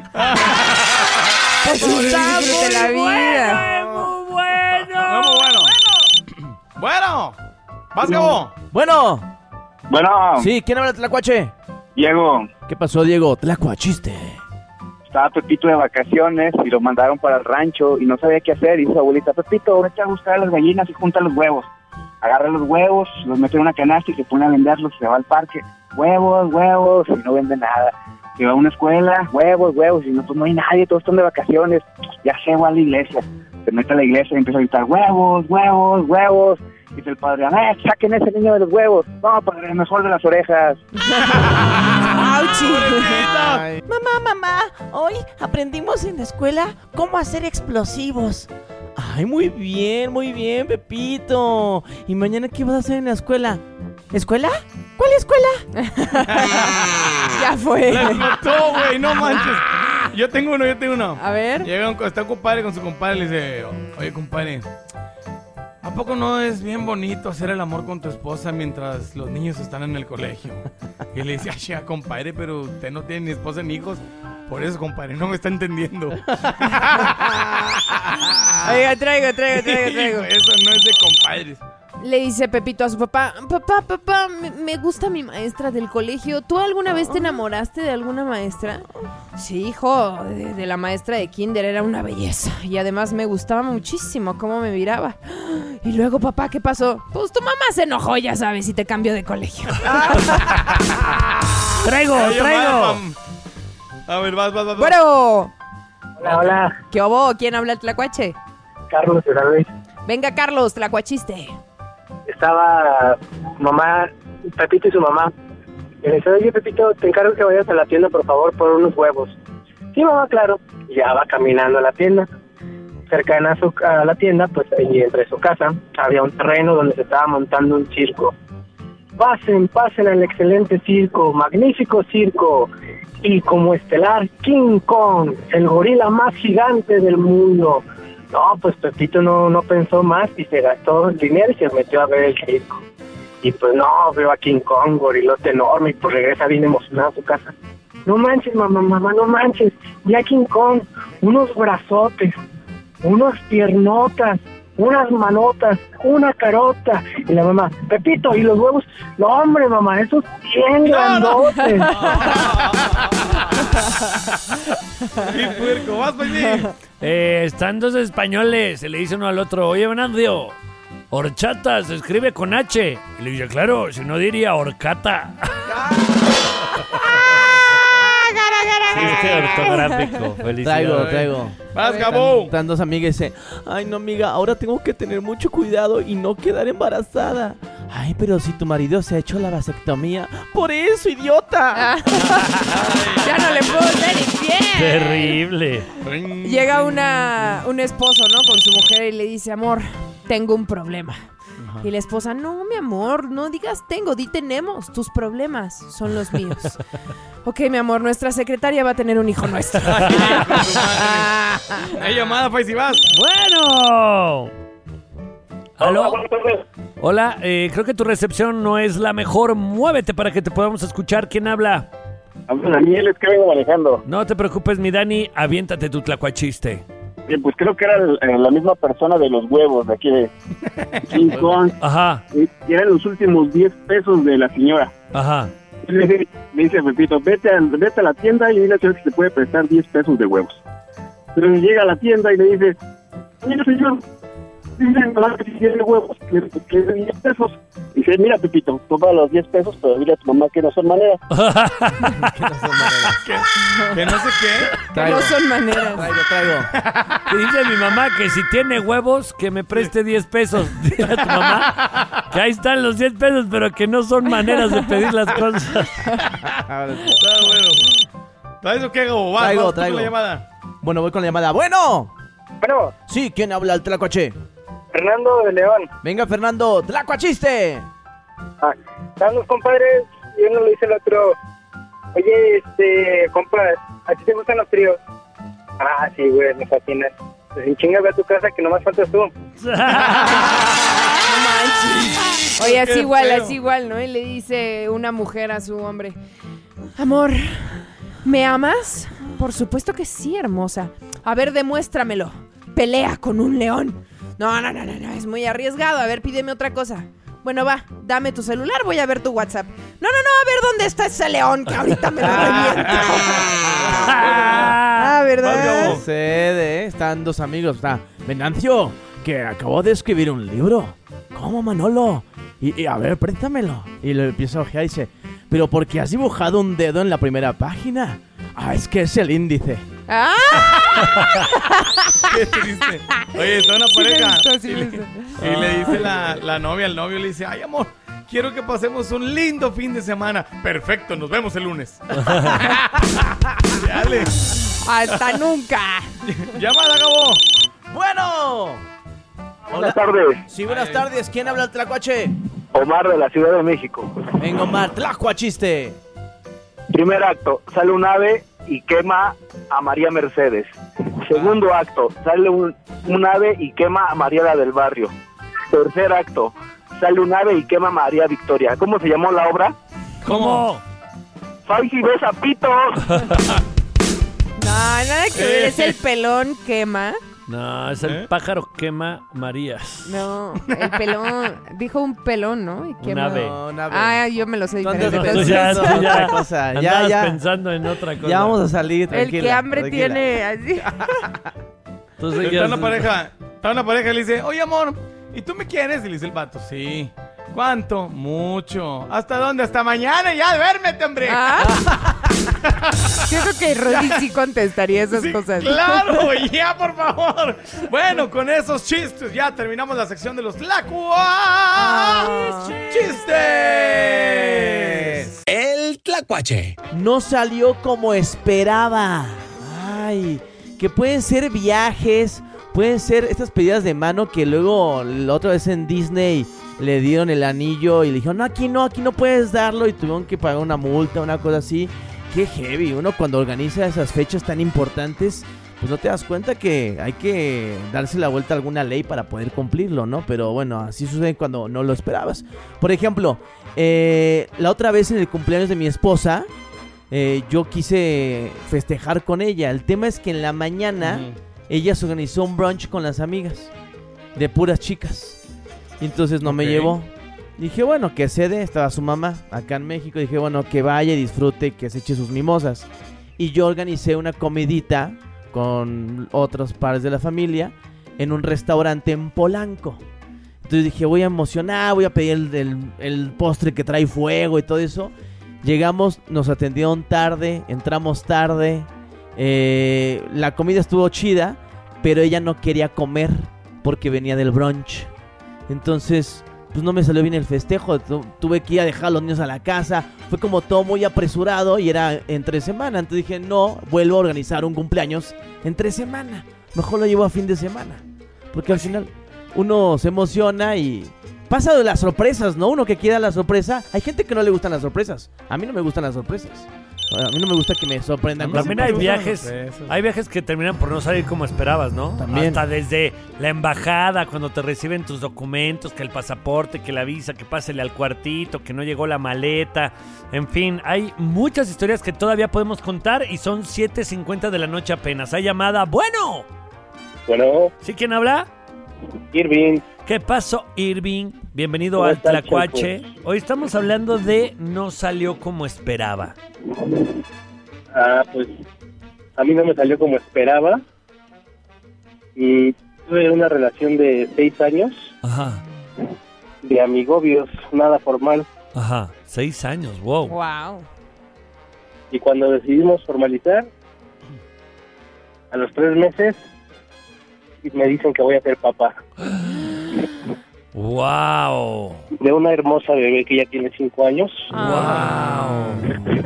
Disfrute la vida. Muy bueno. Muy bueno. Bueno. ¿Vas, Gabo? Bueno. Bueno, Sí, ¿quién habla, Tlacuache? Diego, ¿Qué pasó, Diego? Tlacuachiste. Estaba Pepito de vacaciones y lo mandaron para el rancho y no sabía qué hacer. Y dice su abuelita, Pepito, vete a buscar a las gallinas y junta los huevos. Agarra los huevos, los mete en una canasta y se pone a venderlos. Se va al parque, huevos, y no vende nada. Se va a una escuela, huevos, y no, pues no hay nadie, todos están de vacaciones. Ya se va a la iglesia. Se mete a la iglesia y empieza a gritar, huevos. Dice el padre, a ver, saquen ese niño de los huevos. No, padre, me suelve las orejas. ¡Auchi! Mamá, hoy aprendimos en la escuela cómo hacer explosivos. Ay, muy bien, Pepito. ¿Y mañana qué vas a hacer en la escuela? ¿Escuela? ¿Cuál escuela? Ya fue. La explotó, güey, no manches. Yo tengo uno. A ver. Está un compadre con su compadre y le dice, oye, compadre, ¿a poco no es bien bonito hacer el amor con tu esposa mientras los niños están en el colegio? Y le dice, ay, compadre, pero usted no tiene ni esposa ni hijos. Por eso, compadre, no me está entendiendo. Oiga, traigo. Eso no es de compadres. Le dice Pepito a su papá, papá, me gusta mi maestra del colegio. ¿Tú alguna vez te enamoraste de alguna maestra? Sí, hijo, de la maestra de kinder, era una belleza. Y además me gustaba muchísimo cómo me miraba. Y luego, papá, ¿qué pasó? Pues tu mamá se enojó, ya sabes, y te cambió de colegio. Traigo. A ver, vas. Bueno, Hola, ¿qué hubo? ¿Quién habla el tlacuache? Carlos de Luis. Venga, Carlos, tlacuachiste. Estaba mamá, Pepito y su mamá. Y le dice, oye, Pepito, te encargo que vayas a la tienda, por favor, por unos huevos. Sí, mamá, claro. Y ya va caminando a la tienda. Cercana a la tienda, pues ahí entre su casa, había un terreno donde se estaba montando un circo. Pasen al excelente circo, magnífico circo. Y como estelar, King Kong, el gorila más gigante del mundo. No, pues Pepito no pensó más y se gastó el dinero y se metió a ver el circo. Y pues no, veo a King Kong, gorilote enorme, y pues regresa bien emocionado a su casa. No manches, mamá, no manches. Ya King Kong, unos brazotes, unas piernotas, unas manotas, una carota. Y la mamá, Pepito, ¿y los huevos? No, hombre, mamá, esos bien grandote. ¡Qué puerco! ¡Vas, pues sí! Están dos españoles, se le dice uno al otro, oye, Venancio, horchata se escribe con H. Y le dice, claro, si no diría horcata. Chiste ortográfico, felicidades. Traigo. ¡Vas, Gabo! Están dos amigas y dicen, ay no amiga, ahora tengo que tener mucho cuidado y no quedar embarazada. Ay, pero si tu marido se ha hecho la vasectomía, por eso, idiota. Ya no le puedo dar ni pie. Terrible. Llega un esposo, ¿no? Con su mujer y le dice, amor, tengo un problema. Y la esposa, no, mi amor, no digas tengo, di tenemos. Tus problemas son los míos. Ok, mi amor, nuestra secretaria va a tener un hijo nuestro. Hay llamada, pues, si vas. Bueno. ¿Aló? Hola, creo que tu recepción no es la mejor. Muévete para que te podamos escuchar. ¿Quién habla? Daniel, es que vengo manejando. No te preocupes, mi Dani, aviéntate tu tlacuachiste. Pues creo que era la misma persona de los huevos de aquí de Rincón. Ajá, Y eran los últimos 10 pesos de la señora. ajá. Le dice Pepito, vete a la tienda y dile a señor que te puede prestar 10 pesos de huevos. Pero llega a la tienda y le dice, señor, dice que si tiene huevos, que 10 pesos. Y dice, mira Pepito, toma los 10 pesos, pero dile a tu mamá que no son maneras. Que no sé qué. Que no son maneras. Traigo. Y dice mi mamá que si tiene huevos, que me preste 10 pesos. Dile a tu mamá que ahí están los 10 pesos, pero que no son maneras de pedir las cosas. Está bueno. ¿Traes o qué, Gabo? Vas, Traigo. vas tú con la llamada. Bueno, voy con la llamada. Bueno. Bueno, Sí, ¿quién habla al tlacuache? Fernando de León. Venga, Fernando, tlacuachiste. Están los compadres y uno le dice al otro, oye, compa, ¿a ti te gustan los tríos? Ah, sí, güey, me fascinan. Pues en chinga ve a tu casa que nomás faltas tú. Oye, Qué feo. es igual, ¿no? Y le dice una mujer a su hombre, amor, ¿me amas? Por supuesto que sí, hermosa. A ver, demuéstramelo. Pelea con un león. No, es muy arriesgado. A ver, pídeme otra cosa. Bueno, va, dame tu celular, voy a ver tu WhatsApp. No, a ver dónde está ese león que ahorita me lo revienta. ¿Verdad? Sucede, están dos amigos. Está Venancio, que acabo de escribir un libro. ¿Cómo, Manolo? Y a ver, préstamelo. Y le empieza a ojear y dice, ¿pero por qué has dibujado un dedo en la primera página? Ah, es que es el índice. ¡Ah! Qué triste. Oye, está una pareja. Sí me gustó. Y le dice la novia al novio, le dice, ay, amor, quiero que pasemos un lindo fin de semana. Perfecto, nos vemos el lunes. Dale. ¡Hasta nunca! Llamada, Gabo. Bueno. Buenas tardes, Sí, buenas tardes. ¿Quién habla al tlacuache? Omar de la Ciudad de México. Venga, Omar, tlacuachiste. Primer acto, sale un ave y quema a María Mercedes. Segundo acto, sale un ave y quema a María la del Barrio. Tercer acto, sale un ave y quema a María Victoria. ¿Cómo se llamó la obra? ¿Cómo? Faisy besa pitos. No, nada que ver, es el pelón quema. No, es el pájaro quema Marías. No, el pelón. Dijo un pelón, ¿no? Y quema. ave. No, una vez. Ah, yo me lo sé Tú diferente. andas Tú pensando ya, en tú otra ya cosa. andabas Ya. pensando en otra cosa. Ya vamos a salir, El tranquila. que hambre tranquila. tiene así. Entonces, Está una pareja y le dice, oye, amor, ¿y tú me quieres? Y le dice el vato, sí. ¿Cuánto? Mucho. ¿Hasta dónde? Hasta mañana, ya, duérmete, hombre. Ah. Yo creo que Roddy sí contestaría esas Sí, cosas. claro, ya, por favor. Bueno, con esos chistes ya terminamos la sección de los chistes. El Tlacuache. No salió como esperaba. Ay, que pueden ser viajes, pueden ser estas pedidas de mano que luego la otra vez en Disney le dieron el anillo y le dijeron, no, aquí no puedes darlo y tuvieron que pagar una multa, una cosa así. Qué heavy, uno cuando organiza esas fechas tan importantes, pues no te das cuenta que hay que darse la vuelta a alguna ley para poder cumplirlo, ¿no? Pero bueno, así sucede cuando no lo esperabas. Por ejemplo, la otra vez en el cumpleaños de mi esposa, yo quise festejar con ella. El tema es que en la mañana ella se organizó un brunch con las amigas de puras chicas. Y entonces no me llevó. Dije, bueno, que se dé, estaba su mamá acá en México. Dije, bueno, que vaya y disfrute, que se eche sus mimosas. Y yo organicé una comidita con otros pares de la familia en un restaurante en Polanco. Entonces dije, voy a emocionar, voy a pedir el postre que trae fuego y todo eso. Llegamos, nos atendieron tarde, entramos tarde. La comida estuvo chida, pero ella no quería comer porque venía del brunch. Entonces, pues no me salió bien el festejo. Tuve que ir a dejar a los niños a la casa. Fue como todo muy apresurado y era entre semana. Entonces dije, no, vuelvo a organizar un cumpleaños entre semana. Mejor lo llevo a fin de semana. Porque al final uno se emociona y pasa de las sorpresas, ¿no? Uno que quiera la sorpresa. Hay gente que no le gustan las sorpresas. A mí no me gustan las sorpresas. A mí no me gusta que me sorprendan. También hay viajes que terminan por no salir como esperabas, ¿no? También. Hasta desde la embajada, cuando te reciben tus documentos, que el pasaporte, que la visa, que pásele al cuartito, que no llegó la maleta. En fin, hay muchas historias que todavía podemos contar y son 7:50 de la noche apenas. Hay llamada. Bueno. ¿Sí quién habla? Irving. ¿Qué pasó, Irving? Bienvenido ¿Cómo al estás, Tlacuache. Choco? Hoy estamos hablando de no salió como esperaba. Pues a mí no me salió como esperaba. Y tuve una relación de 6 años. Ajá. De amigobios, nada formal. Ajá. 6 años, wow. Wow. Y cuando decidimos formalizar, a los 3 meses, me dicen que voy a ser papá. Wow. De una hermosa bebé que ya tiene 5 años. Wow.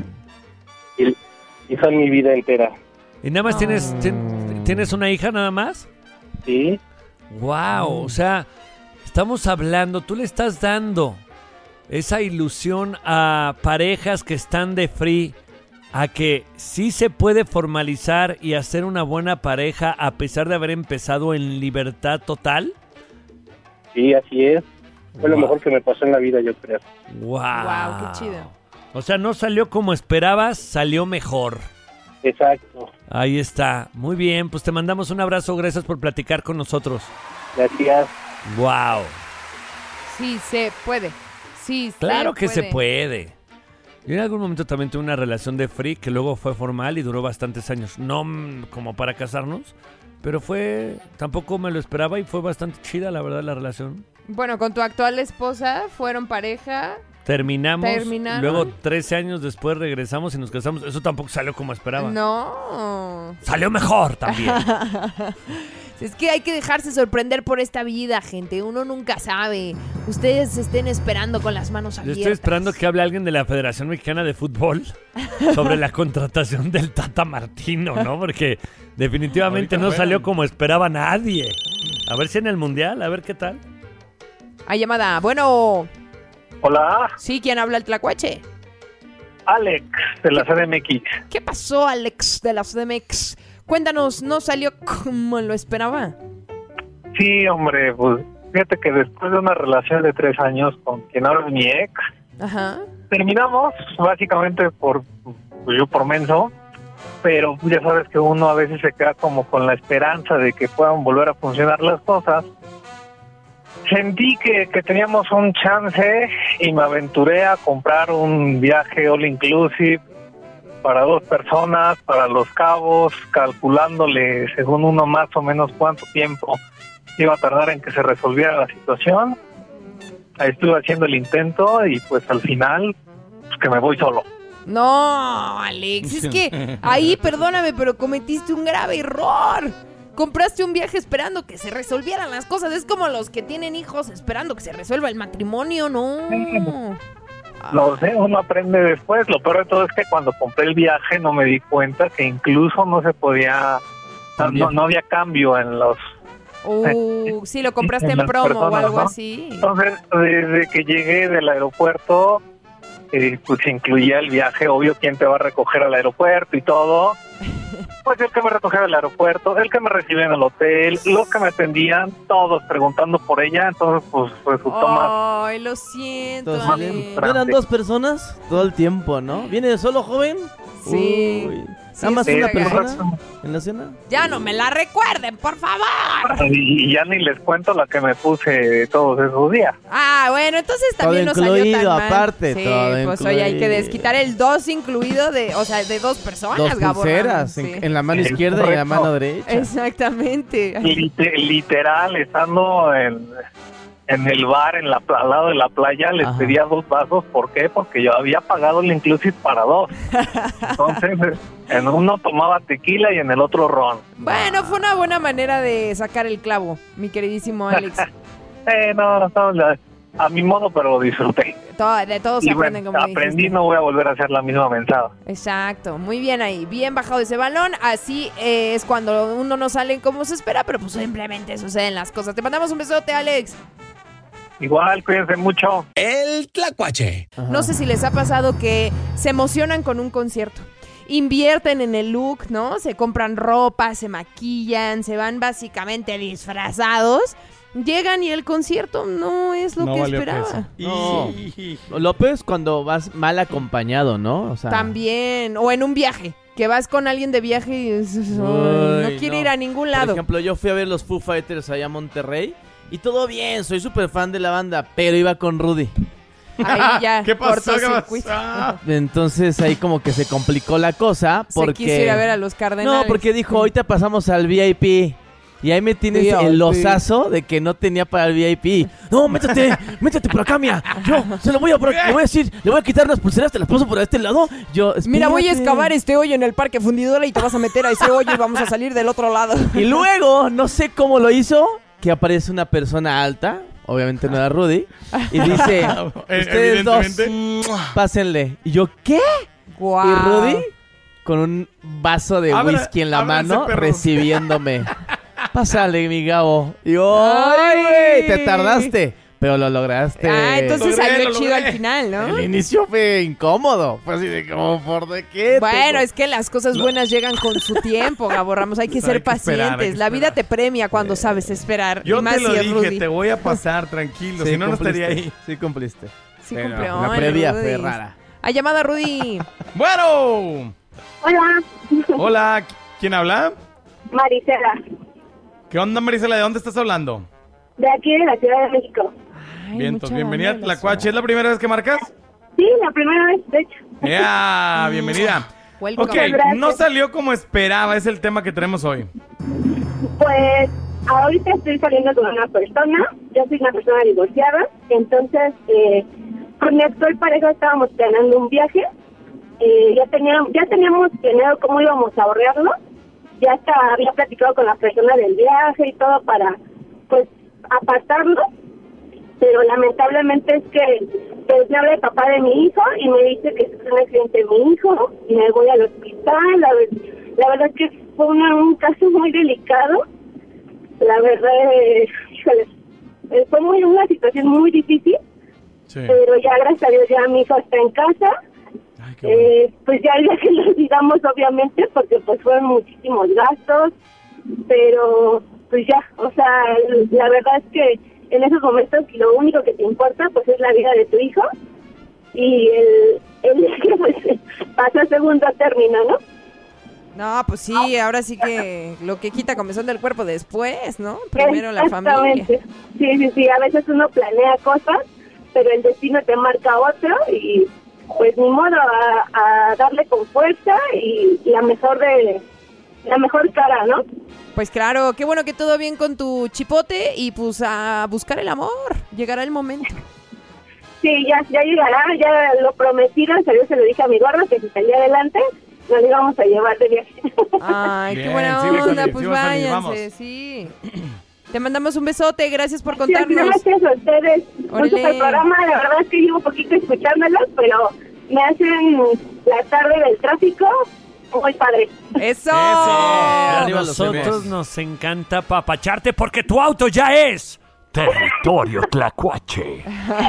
Y son mi vida entera. ¿Y nada más tienes una hija nada más? Sí. Wow, o sea, estamos hablando, tú le estás dando esa ilusión a parejas que están de free, a que sí se puede formalizar y hacer una buena pareja a pesar de haber empezado en libertad total. Sí, así es. Fue lo mejor que me pasó en la vida, yo creo. Wow. Wow, qué chido. O sea, no salió como esperabas, salió mejor. Exacto. Ahí está. Muy bien, pues te mandamos un abrazo. Gracias por platicar con nosotros. Gracias. Wow. Sí se puede. Sí, Claro se que puede. se puede. Yo en algún momento también tuve una relación de free que luego fue formal y duró bastantes años. No como para casarnos, pero tampoco me lo esperaba y fue bastante chida, la verdad, la relación. Bueno, con tu actual esposa fueron pareja. Terminaron. Luego 13 años después regresamos y nos casamos. Eso tampoco salió como esperaba. No. Salió mejor también. Es que hay que dejarse sorprender por esta vida, gente. Uno nunca sabe. Ustedes estén esperando con las manos Yo abiertas. estoy esperando que hable alguien de la Federación Mexicana de Fútbol sobre la contratación del Tata Martino, ¿no? Porque definitivamente no salió como esperaba nadie. A ver si en el Mundial, a ver qué tal. Hay llamada. Bueno. Hola. Sí, ¿quién habla el Tlacuache? Alex, de la CDMX. ¿Qué pasó, Alex, de la CDMX? Cuéntanos, ¿no salió como lo esperaba? Sí, hombre, pues fíjate que después de una relación de 3 años con quien ahora es mi ex, Ajá. terminamos básicamente por menso, pero ya sabes que uno a veces se queda como con la esperanza de que puedan volver a funcionar las cosas. Sentí que teníamos un chance y me aventuré a comprar un viaje all inclusive para 2 personas, para Los Cabos, calculándole según uno más o menos cuánto tiempo iba a tardar en que se resolviera la situación. Ahí estuve haciendo el intento y pues al final pues que me voy solo. No, Alex, es que ahí, perdóname, pero cometiste un grave error. Compraste un viaje esperando que se resolvieran las cosas. Es como los que tienen hijos esperando que se resuelva el matrimonio, ¿no? Lo sé, uno aprende después. Lo peor de todo es que cuando compré el viaje no me di cuenta que incluso no se podía, no había cambio en los... Sí, lo compraste en las promo personas, o algo ¿no? así. Entonces, desde que llegué del aeropuerto, pues incluía el viaje, obvio, quién te va a recoger al aeropuerto y todo. Pues el que me recogía del aeropuerto, el que me recibía en el hotel, los que me atendían, todos preguntando por ella. Entonces, pues resultó más... Ay, lo siento, Entonces, Alex. ¿no eran 2 personas todo el tiempo, no? ¿Viene de solo, joven? Sí. Uy. Sí, ¿Nada más es una regaño. persona en la cena? Ya no me la recuerden, por favor. Y ya ni les cuento la que me puse todos esos días. Ah, bueno, entonces también Todo no salió tan incluido, mal. aparte, Sí, todo pues oye, hay que incluido. desquitar el 2 incluido de 2 personas, Dos Gabo pulseras, Ramos, sí. en la mano izquierda y en la mano derecha. Exactamente. Literal, estando en el bar, al lado de la playa, les Ajá. pedía 2 vasos. ¿Por qué? Porque yo había pagado el inclusive para 2. Entonces, en uno tomaba tequila y en el otro ron. Bueno, fue una buena manera de sacar el clavo, mi queridísimo Alex. No, a mi modo, pero lo disfruté. De todo se Y aprenden, bueno, como aprendí, dijiste. no voy a volver a hacer la misma mensada. Exacto, muy bien ahí, bien bajado ese balón. Así es cuando uno no sale como se espera, pero pues simplemente suceden las cosas. Te mandamos un besote, Alex. Igual, cuídense mucho. El Tlacuache. No sé si les ha pasado que se emocionan con un concierto. Invierten en el look, ¿no? Se compran ropa, se maquillan, se van básicamente disfrazados. Llegan y el concierto no es lo No que valió esperaba. queso. No. Y- Lo peor es cuando vas mal acompañado, ¿no? O sea, También, o en un viaje, que vas con alguien de viaje y dices, "Ay, no Uy, quiere no. ir a ningún Por lado. ejemplo, yo fui a ver los Foo Fighters allá a Monterrey y todo bien, soy súper fan de la banda, pero iba con Rudy. Ahí ya, ¿Qué pasó? ¿Qué cortocircuito. pasó? Entonces ahí como que se complicó la cosa porque... Se quiso ir a ver a los Cardenales. No, porque dijo, ahorita pasamos al VIP. Y ahí me tienes VIP. el losazo de que no tenía para el VIP. No, métete por acá, mía. Yo se lo voy a decir, le voy a quitar las pulseras, te las paso por este lado. Yo, Mira, voy a espérate. excavar este hoyo en el Parque Fundidora y te vas a meter a ese hoyo y vamos a salir del otro lado. Y luego, no sé cómo lo hizo, que aparece una persona alta, obviamente no era Rudy, y dice, ustedes dos, Evidentemente. pásenle. Y yo, ¿qué? Guau. Y Rudy, con un vaso de Abra- whisky en la ábranse, mano, perros. recibiéndome. Pásale, mi Gabo. Y yo, ¡ay, güey! Te tardaste, pero lo lograste. Ah, entonces Logré, salió lo chido logré. al final, ¿no? El inicio fue incómodo. Fue así de como, ¿por de qué? Bueno, es que las cosas buenas llegan con su tiempo, Gabo Ramos. Hay que ser Hay que esperar, pacientes. hay que La vida esperar. te premia cuando sabes esperar. Yo y más te lo si es dije, Rudy. te voy a pasar, tranquilo. Sí, si no, no cumpliste. estaría ahí. Sí, cumpliste. Sí, Pero cumplió. la previa Rudy. fue rara. Ha llamado a Rudy. Bueno. Hola, Hola, ¿quién habla? Marisela, ¿Qué onda, Marisela? ¿De dónde estás hablando? de aquí de la Ciudad de México. Ay, Bien, mucha bienvenida a banda de la Tlacuache. ciudad. ¿Es la primera vez que marcas? Sí, la primera vez, de hecho. ¡Ya! Bienvenida. Welcome. Ok, gracias. no salió como esperaba, es el tema que tenemos hoy. Pues ahorita estoy saliendo con una persona, yo soy una persona divorciada, entonces con mi actual pareja estábamos planeando un viaje, ya teníamos planeado cómo íbamos a ahorrarlo, ya hasta había platicado con la persona del viaje y todo para pues apartarlo, pero lamentablemente es que pues, me habla el papá de mi hijo y me dice que es un accidente de mi hijo y me voy al hospital. La verdad es que fue un caso muy delicado. La verdad, híjole, fue una situación muy difícil, Sí. pero ya gracias a Dios ya mi hijo está en casa. Ay, qué bueno. Pues ya que lo olvidamos obviamente porque pues fueron muchísimos gastos, pero pues ya, o sea, la verdad es que en esos momentos lo único que te importa pues es la vida de tu hijo y el pues pasa a segundo término, ¿no? No, pues sí, ahora sí que lo que quita comezón del cuerpo después, ¿no? Primero la familia. Exactamente. Sí, a veces uno planea cosas, pero el destino te marca otro y pues ni modo a darle con fuerza y la mejor cara, ¿no? Pues claro, qué bueno que todo bien con tu chipote y pues a buscar el amor. Llegará el momento. Sí, ya llegará, ya lo prometido, en serio se lo dije a mi gordo que si salía adelante nos íbamos a llevar de viaje. Ay, Bien, qué buena sí va a onda, salir, pues sí va a salir, váyanse, vamos. sí. Te mandamos un besote, gracias por Sí, contarnos. gracias a ustedes. Órale. Un super programa, la verdad es que llevo un poquito escuchándolos, pero me hacen la tarde del tráfico muy padre. ¡Eso! A Arriba los nosotros bebés. nos encanta papacharte porque tu auto ya es territorio Tlacuache.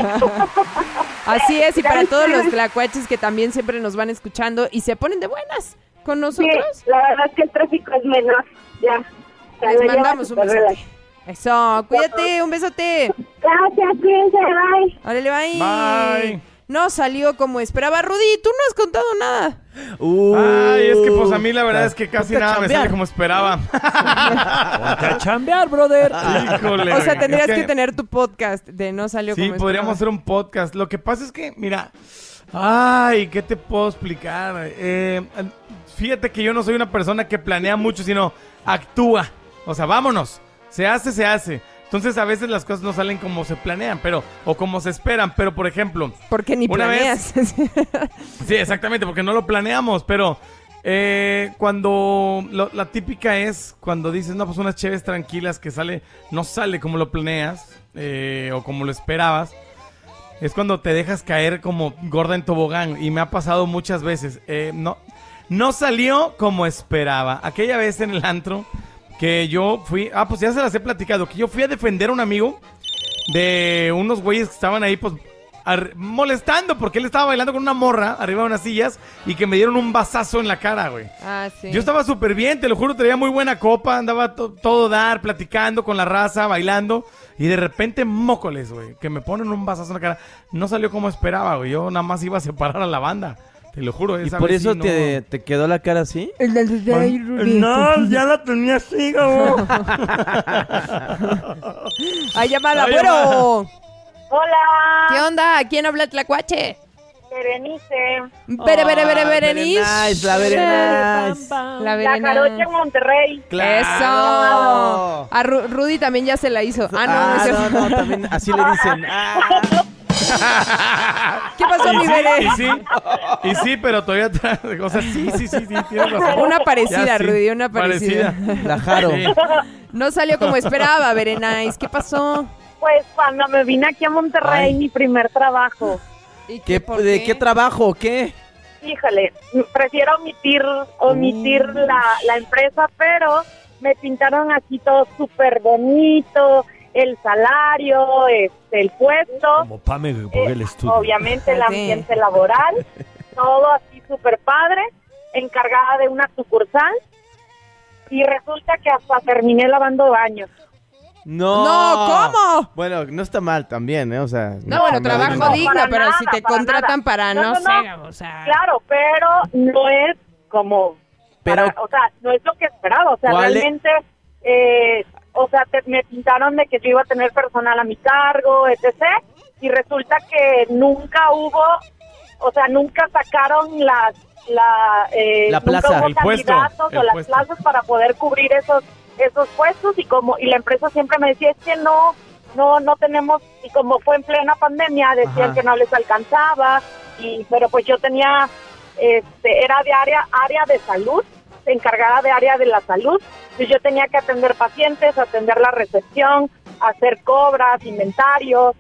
Así es, y para todos los tlacuaches que también siempre nos van escuchando y se ponen de buenas con Sí, nosotros, la verdad es que el tráfico es menor, ya. O sea, les lo llevo mandamos un súper besote. relax. Eso, cuídate, un besote. Gracias, cuídense, bye. Órale, bye. Bye. no salió como esperaba. Rudy, tú no has contado nada. Ay, es que pues a mí la verdad es que casi nada me sale como esperaba. Ponte a chambear, brother. Híjole, O sea, güey, tendrías es que tener tu podcast de no salió como Sí, esperaba. podríamos hacer un podcast. Lo que pasa es que, mira, ay, ¿qué te puedo explicar? Fíjate que yo no soy una persona que planea mucho, sino actúa. O sea, vámonos. Se hace, se hace. Entonces a veces las cosas no salen como se planean, o como se esperan. Pero, por ejemplo... Porque ni una planeas. Sí, exactamente, porque no lo planeamos. Pero cuando... la típica es cuando dices, no, pues unas cheves tranquilas que no sale como lo planeas o como lo esperabas. Es cuando te dejas caer como gorda en tobogán. Y me ha pasado muchas veces. No salió como esperaba. Aquella vez en el antro... que yo fui... pues ya se las he platicado. Que yo fui a defender a un amigo de unos güeyes que estaban ahí, pues, molestando. Porque él estaba bailando con una morra arriba de unas sillas y que me dieron un vasazo en la cara, güey. Ah, sí. Yo estaba súper bien, te lo juro, traía muy buena copa. Andaba todo dar, platicando con la raza, bailando. Y de repente, mócoles, güey, que me ponen un vasazo en la cara. No salió como esperaba, güey. Yo nada más iba a separar a la banda. Te lo juro. ¿Y por eso te quedó la cara así? No, ya la tenía así, como. ¡Ay, llámala, Ay, güero! Hola. ¿Qué onda? ¿Quién habla Tlacuache? Berenice. Berenice. La Berenice. La La Jarocha en Monterrey. ¡Eso! A Rudy también ya se la hizo. No, también así le dicen. ¿Qué pasó, mi Bere? Y sí, pero todavía... O sea, sí, tienes razón. Una parecida, Ya, sí, Rudy, una parecida. La Jaro. Sí. No salió como esperaba, Berenice. ¿Qué pasó? Pues cuando me vine aquí a Monterrey, mi primer trabajo. ¿Y ¿De qué trabajo? ¿Qué? Híjole, prefiero omitir la empresa, pero me pintaron aquí todo súper bonito, el salario, el puesto. Como Pame por el estudio. Obviamente el ambiente laboral, todo así súper padre, encargada de una sucursal, y resulta que hasta terminé lavando baños. No, ¿cómo? Bueno, no está mal también, ¿eh? O sea... No, bueno, está mal. trabajo digno, para pero nada, si te para contratan nada. para No, sé, o sea... Claro, pero no es como... Pero, o sea, no es lo que esperaba. O sea, ¿cuál realmente... me pintaron de que yo iba a tener personal a mi cargo, etc. Y resulta que nunca hubo... O sea, nunca sacaron la plaza, nunca hubo el puesto, candidatos o las plazas para poder cubrir esos puestos, y la empresa siempre me decía, es que no tenemos, y como fue en plena pandemia, decían que no les alcanzaba, pero pues yo tenía, era de área de salud, encargada de área de la salud, y yo tenía que atender pacientes, atender la recepción, hacer cobras, inventarios,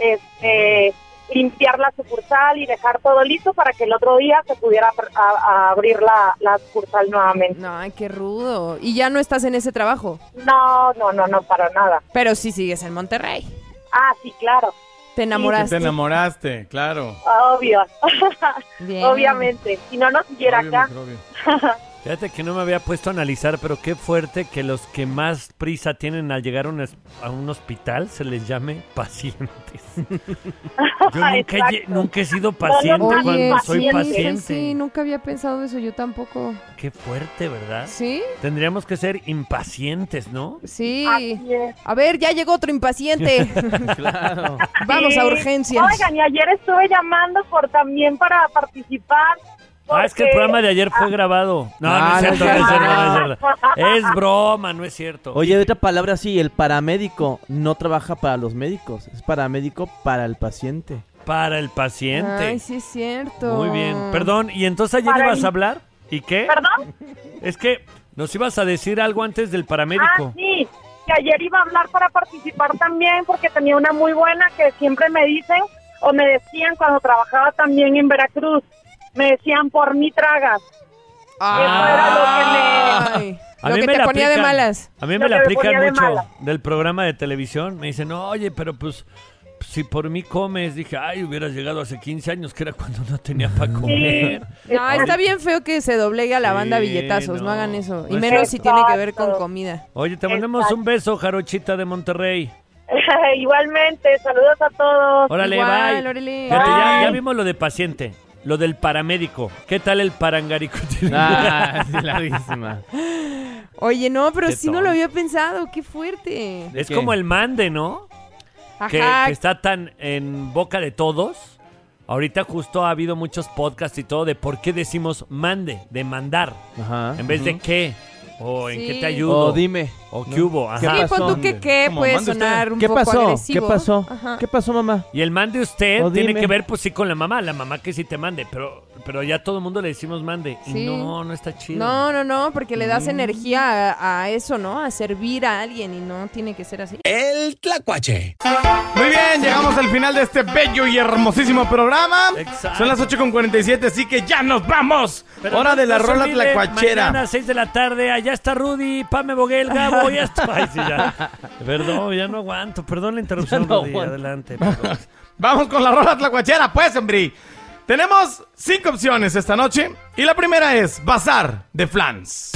limpiar la sucursal y dejar todo listo para que el otro día se pudiera abrir la sucursal nuevamente. No, ay, qué rudo. ¿Y ya no estás en ese trabajo? No, para nada. Pero sí sigues en Monterrey. Ah, sí, claro. ¿Te enamoraste? Te enamoraste, claro. Obvio. Bien. Obviamente. Si no siguiera Obvio, acá. obvio. Fíjate que no me había puesto a analizar, pero qué fuerte que los que más prisa tienen al llegar a un hospital se les llame pacientes. Yo nunca he sido paciente cuando soy paciente. Sí, nunca había pensado eso, yo tampoco. Qué fuerte, ¿verdad? ¿Sí? Tendríamos que ser impacientes, ¿no? Sí. Así es. A ver, ya llegó otro impaciente. Claro. Vamos Sí. a urgencias. Oigan, y ayer estuve llamando también para participar. Es que el programa de ayer fue grabado. No es cierto, no es cierto. Es broma, no es cierto. Oye, otra palabra sí, el paramédico no trabaja para los médicos, es paramédico para el paciente. Para el paciente. Ay, sí es cierto. Muy bien. Perdón, ¿y entonces ayer ibas a hablar? ¿Y qué? ¿Perdón? Es que nos ibas a decir algo antes del paramédico. Sí, que ayer iba a hablar para participar también porque tenía una muy buena que siempre me dicen o me decían cuando trabajaba también en Veracruz. Me decían, por mí tragas. Eso era lo que Ay, A lo mí que me te la ponía de aplican. malas. A mí Lo me que la me aplican ponía de mucho mala. del programa de televisión. Me dicen, oye, pero pues si por mí comes. Dije, ay, hubieras llegado hace 15 años, que era cuando no tenía para comer. No, está bien feo que se doblegue a la banda Sí, billetazos, no hagan eso. Y No es menos si cierto. tiene que ver con comida. Oye, te mandamos un beso, Jarochita de Monterrey. Igualmente, saludos a todos. Órale, Igual, bye. órale. Fíjate, Bye. ya vimos lo de paciente, lo del paramédico. ¿Qué tal el parangarico? Sí, larguísima. Oye, no, pero Qué sí no tonto. lo había pensado. Qué fuerte. Es ¿Qué? como el mande, ¿no? Que está tan en boca de todos. Ahorita justo ha habido muchos podcasts y todo de por qué decimos mande, de mandar, Ajá. en vez de qué, o en Sí. qué te ayudo, O dime. o qué hubo. Ajá. ¿Qué Sí, pasó? pon tú que qué ¿Cómo? puede Mande usted. sonar un ¿Qué poco pasó? agresivo. ¿Qué pasó? Ajá. ¿Qué pasó, mamá? Y el mande usted O tiene dime. que ver, pues sí, con la mamá que sí te mande, pero ya todo el mundo le decimos mande. Sí. Y no está chido. No, porque le das energía a eso, ¿no? A servir a alguien y no tiene que ser así. El Tlacuache. Muy bien, llegamos al final de este bello y hermosísimo programa. Exacto. Son las 8:47, así que ya nos vamos. Pero Hora no- de la no se rola olvide, tlacuachera. Mañana a 6 de la tarde, allá está Rudy, Pame Boguel, Gabo, ya está. Ay, sí, ya. Perdón, ya no aguanto. Perdón la interrupción, Ya no Rudy. aguanto. Adelante. perdón. Vamos con la rola tlacuachera, pues, Embry. Tenemos 5 opciones esta noche. Y la primera es Bazar de Flans.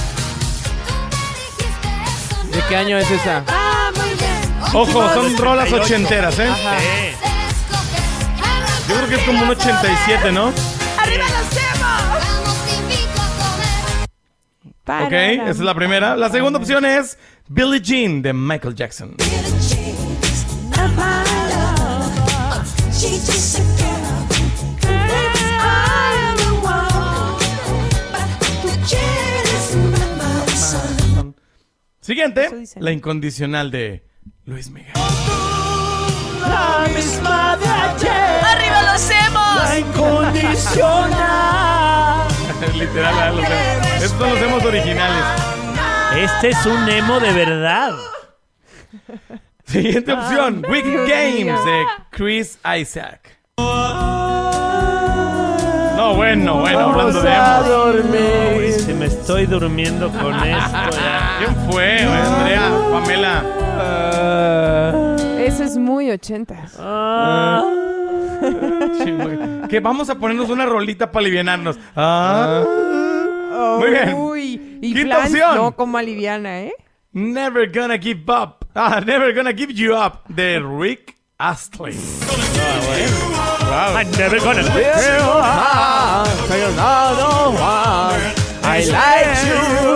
¿De qué año es esa? Ojo, son rolas 88. ochenteras, ¿eh? Sí. Yo creo que es como un 87, ¿no? Ok, esa es la primera. La segunda opción es Billie Jean de Michael Jackson. Siguiente, Eso dicen. La Incondicional de Luis Miguel. ¡Arriba los emos! Literal, los emos. Estos son los emos originales. Este es un emo de verdad. Siguiente opción, Wicked Dios Games mío. de Chris Isaac. No, bueno, hablando de emos. Uy, si me estoy durmiendo con esto ya. ¿Quién fue? Andrea, Pamela. Ese es muy 80. Que vamos a ponernos una rolita para alivianarnos. Muy bien. Uy, y Quinta Flans opción. no como aliviana, ¿eh? Never Gonna Give Up. Never Gonna Give You Up de Rick Astley. I'm never gonna I like you.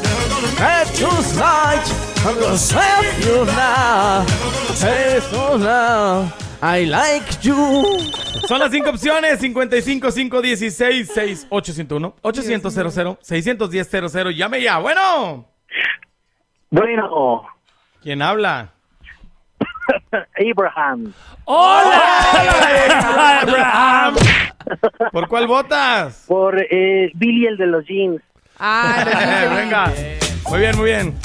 I like you. Son las 5 opciones: 55 516 6801 800 00 610 00. Llame ya. Bueno. Bueno, ¿Quién habla? Abraham. ¡Hola! Abraham. ¿Por cuál votas? Por Billy, el de los jeans. Ah, lo dije bien. Venga. Muy bien, muy bien.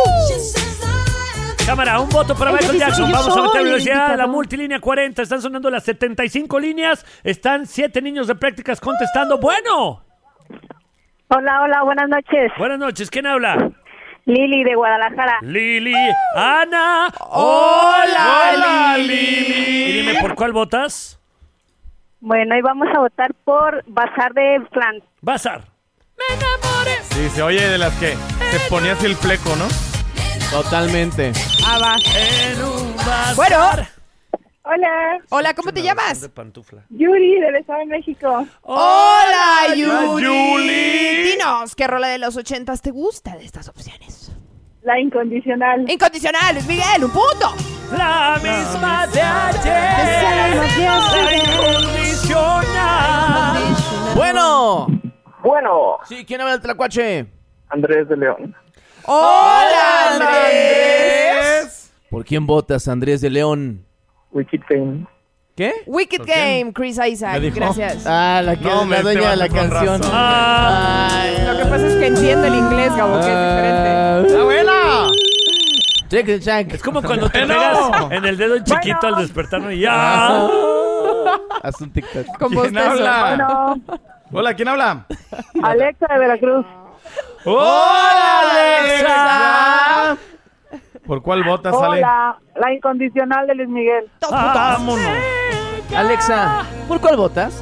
Cámara, un voto para Ella Michael dice Jackson. que yo Vamos a meter soy velocidad a la indicador. multilínea 40. Están sonando las 75 líneas. Están 7 niños de prácticas contestando. Bueno. Hola, buenas noches. Buenas noches. ¿Quién habla? Lili de Guadalajara. Lili. Ana. Hola, Y Lili. dime, ¿por cuál votas? Bueno, hoy vamos a votar por Bazar de Flans. Bazar. Sí, se oye de las que se ponía así el fleco, ¿no? Totalmente. Ah, va. En un bazar. Bueno. Hola, Hola, ¿cómo te llamas? De pantufla. Yuri del Estado de México. Hola, Yuri. Yuli. Dinos, ¿qué rola de los 80s te gusta de estas opciones? La Incondicional. Incondicional, Luis Miguel, un punto. La misma de ayer. La incondicional. Bueno. Bueno, Sí, ¿quién habla del Tlacuache? Andrés de León. Hola, Andrés. ¿Por quién votas, Andrés de León? Wicked Fame. ¿Qué? Wicked Game, Chris Isaac, ¿Me dijo? gracias. Ah, la que No, es la este dueña de la vato con canción. razón. Ay. Lo que pasa es que entiendo el inglés, Gabo, que es diferente. ¡Abuela! Check it, check. Es como cuando te ¡No! pegas en el dedo chiquito al despertar, ¿no? Y ya. Haz un TikTok. Con voz ¿Quién habla? Bueno, Hola, ¿quién habla? Alexa de Veracruz. ¡Hola, Alexa! ¿Por cuál votas, Ale? Hola, La Incondicional de Luis Miguel. Vámonos. Alexa, ¿por cuál votas?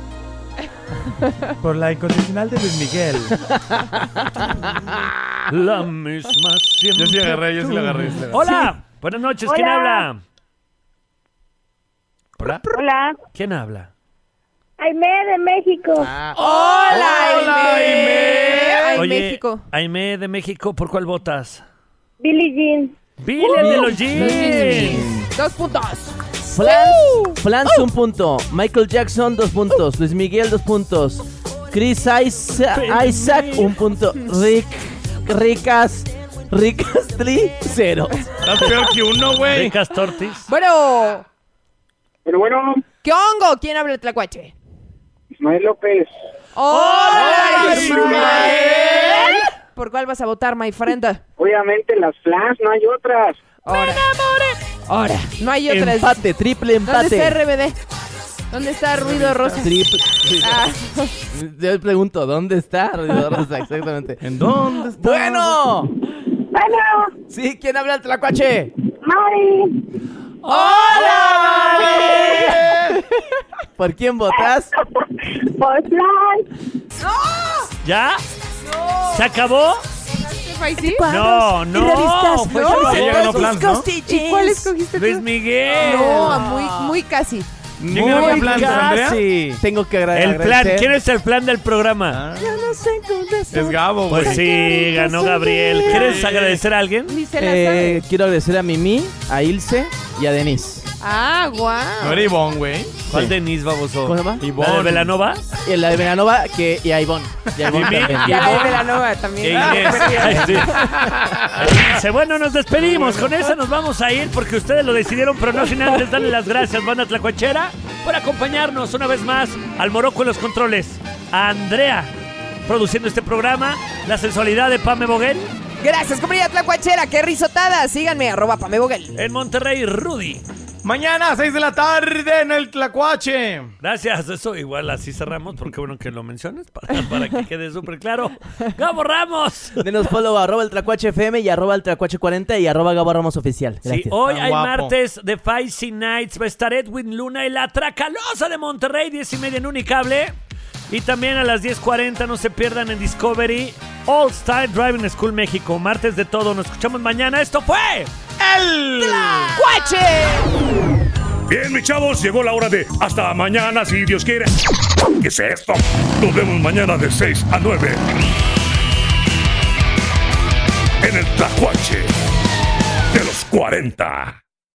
Por la incondicional de Luis Miguel. La misma siempre. Yo sí la agarré. Hola. Buenas noches, ¿quién habla? Hola. Hola. ¿Quién habla? Aimé de México. Hola, Aimé. Ay, Oye, México. Aimé de México, ¿por cuál votas? Billie Jean. Billie de los Jeans. 2 puntos. Flans 1 punto. Michael Jackson 2 puntos. Luis Miguel 2 puntos. Chris Isaac 1 punto. Ricas 3 0. Estás peor que uno, güey. Ricas Tortis. Bueno. Pero bueno, ¿Qué hongo? ¿Quién habla el tlacuache? Ismael López. ¡Hola, Ismael! ¿Por cuál vas a votar, my friend? Obviamente las Flash, no hay otras. Ahora, no hay otras. Empate, triple ¿Dónde está empate. RBD? ¿Dónde está Ruido Rosa? Triple. Ah, Yo pregunto, ¿dónde está Ruido Rosa? Exactamente. ¿En dónde está? Bueno. Bueno, Sí, ¿quién habla el tlacuache? Mari. ¡Hola, Mari! ¿Por quién votas? Por Flash. ¿Ya? ¿Se acabó? ¿Sí? No. Fue ¿no? Luis Sí, ya ganó Flans, ¿no? ¿Y cuál escogiste tú? Luis Miguel. No, muy casi. ¿Quién ganó el plan, Andrea? casi. Tengo que agradecer. El plan, ¿quién es el plan del programa? Es Gabo, güey. Pues sí, ganó Gabriel. ¿Quieres agradecer a alguien? Ni se la sabe. Quiero agradecer a Mimi, a Ilse y a Denise. Ah, No guau. era Ivonne, güey. ¿Cuál Sí. Denise, baboso? ¿Cómo se llama? ¿La de Velanova? Y la de Velanova y a Ivonne. Y a Ivonne Mimi. también. Ya la de Velanova también. E Inés. Ay, sí. Dice, bueno, nos despedimos. Con eso nos vamos a ir porque ustedes lo decidieron, pero no sin antes darle las gracias, banda tlacuachera, por acompañarnos una vez más al Morocco en los controles. A Andrea, produciendo este programa. La sensualidad de Pame Boguel. Gracias, comunidad tlacuachera. Qué risotada. Síganme, @PameBoguel. En Monterrey, Rudy. Mañana a 6 de la tarde en el Tlacuache. Gracias, eso igual así cerramos, porque bueno que lo menciones, para que quede súper claro. ¡Gabo Ramos! Denos follow a @el Tlacuache FM y @el Tlacuache 40 y @Gabo Ramos Oficial. Sí, Gracias. hoy Tan hay guapo. martes de Feisty Nights. Va a estar Edwin Luna y la Tracalosa de Monterrey, 10:30 en Unicable. Y también a las 10:40 no se pierdan en Discovery All Style Driving School México. Martes de todo. Nos escuchamos mañana. Esto fue El ¡Tlacuache! Bien, mis chavos, llegó la hora de hasta mañana, si Dios quiere. ¿Qué es esto? Nos vemos mañana de 6 a 9 en el Tlacuache de los 40.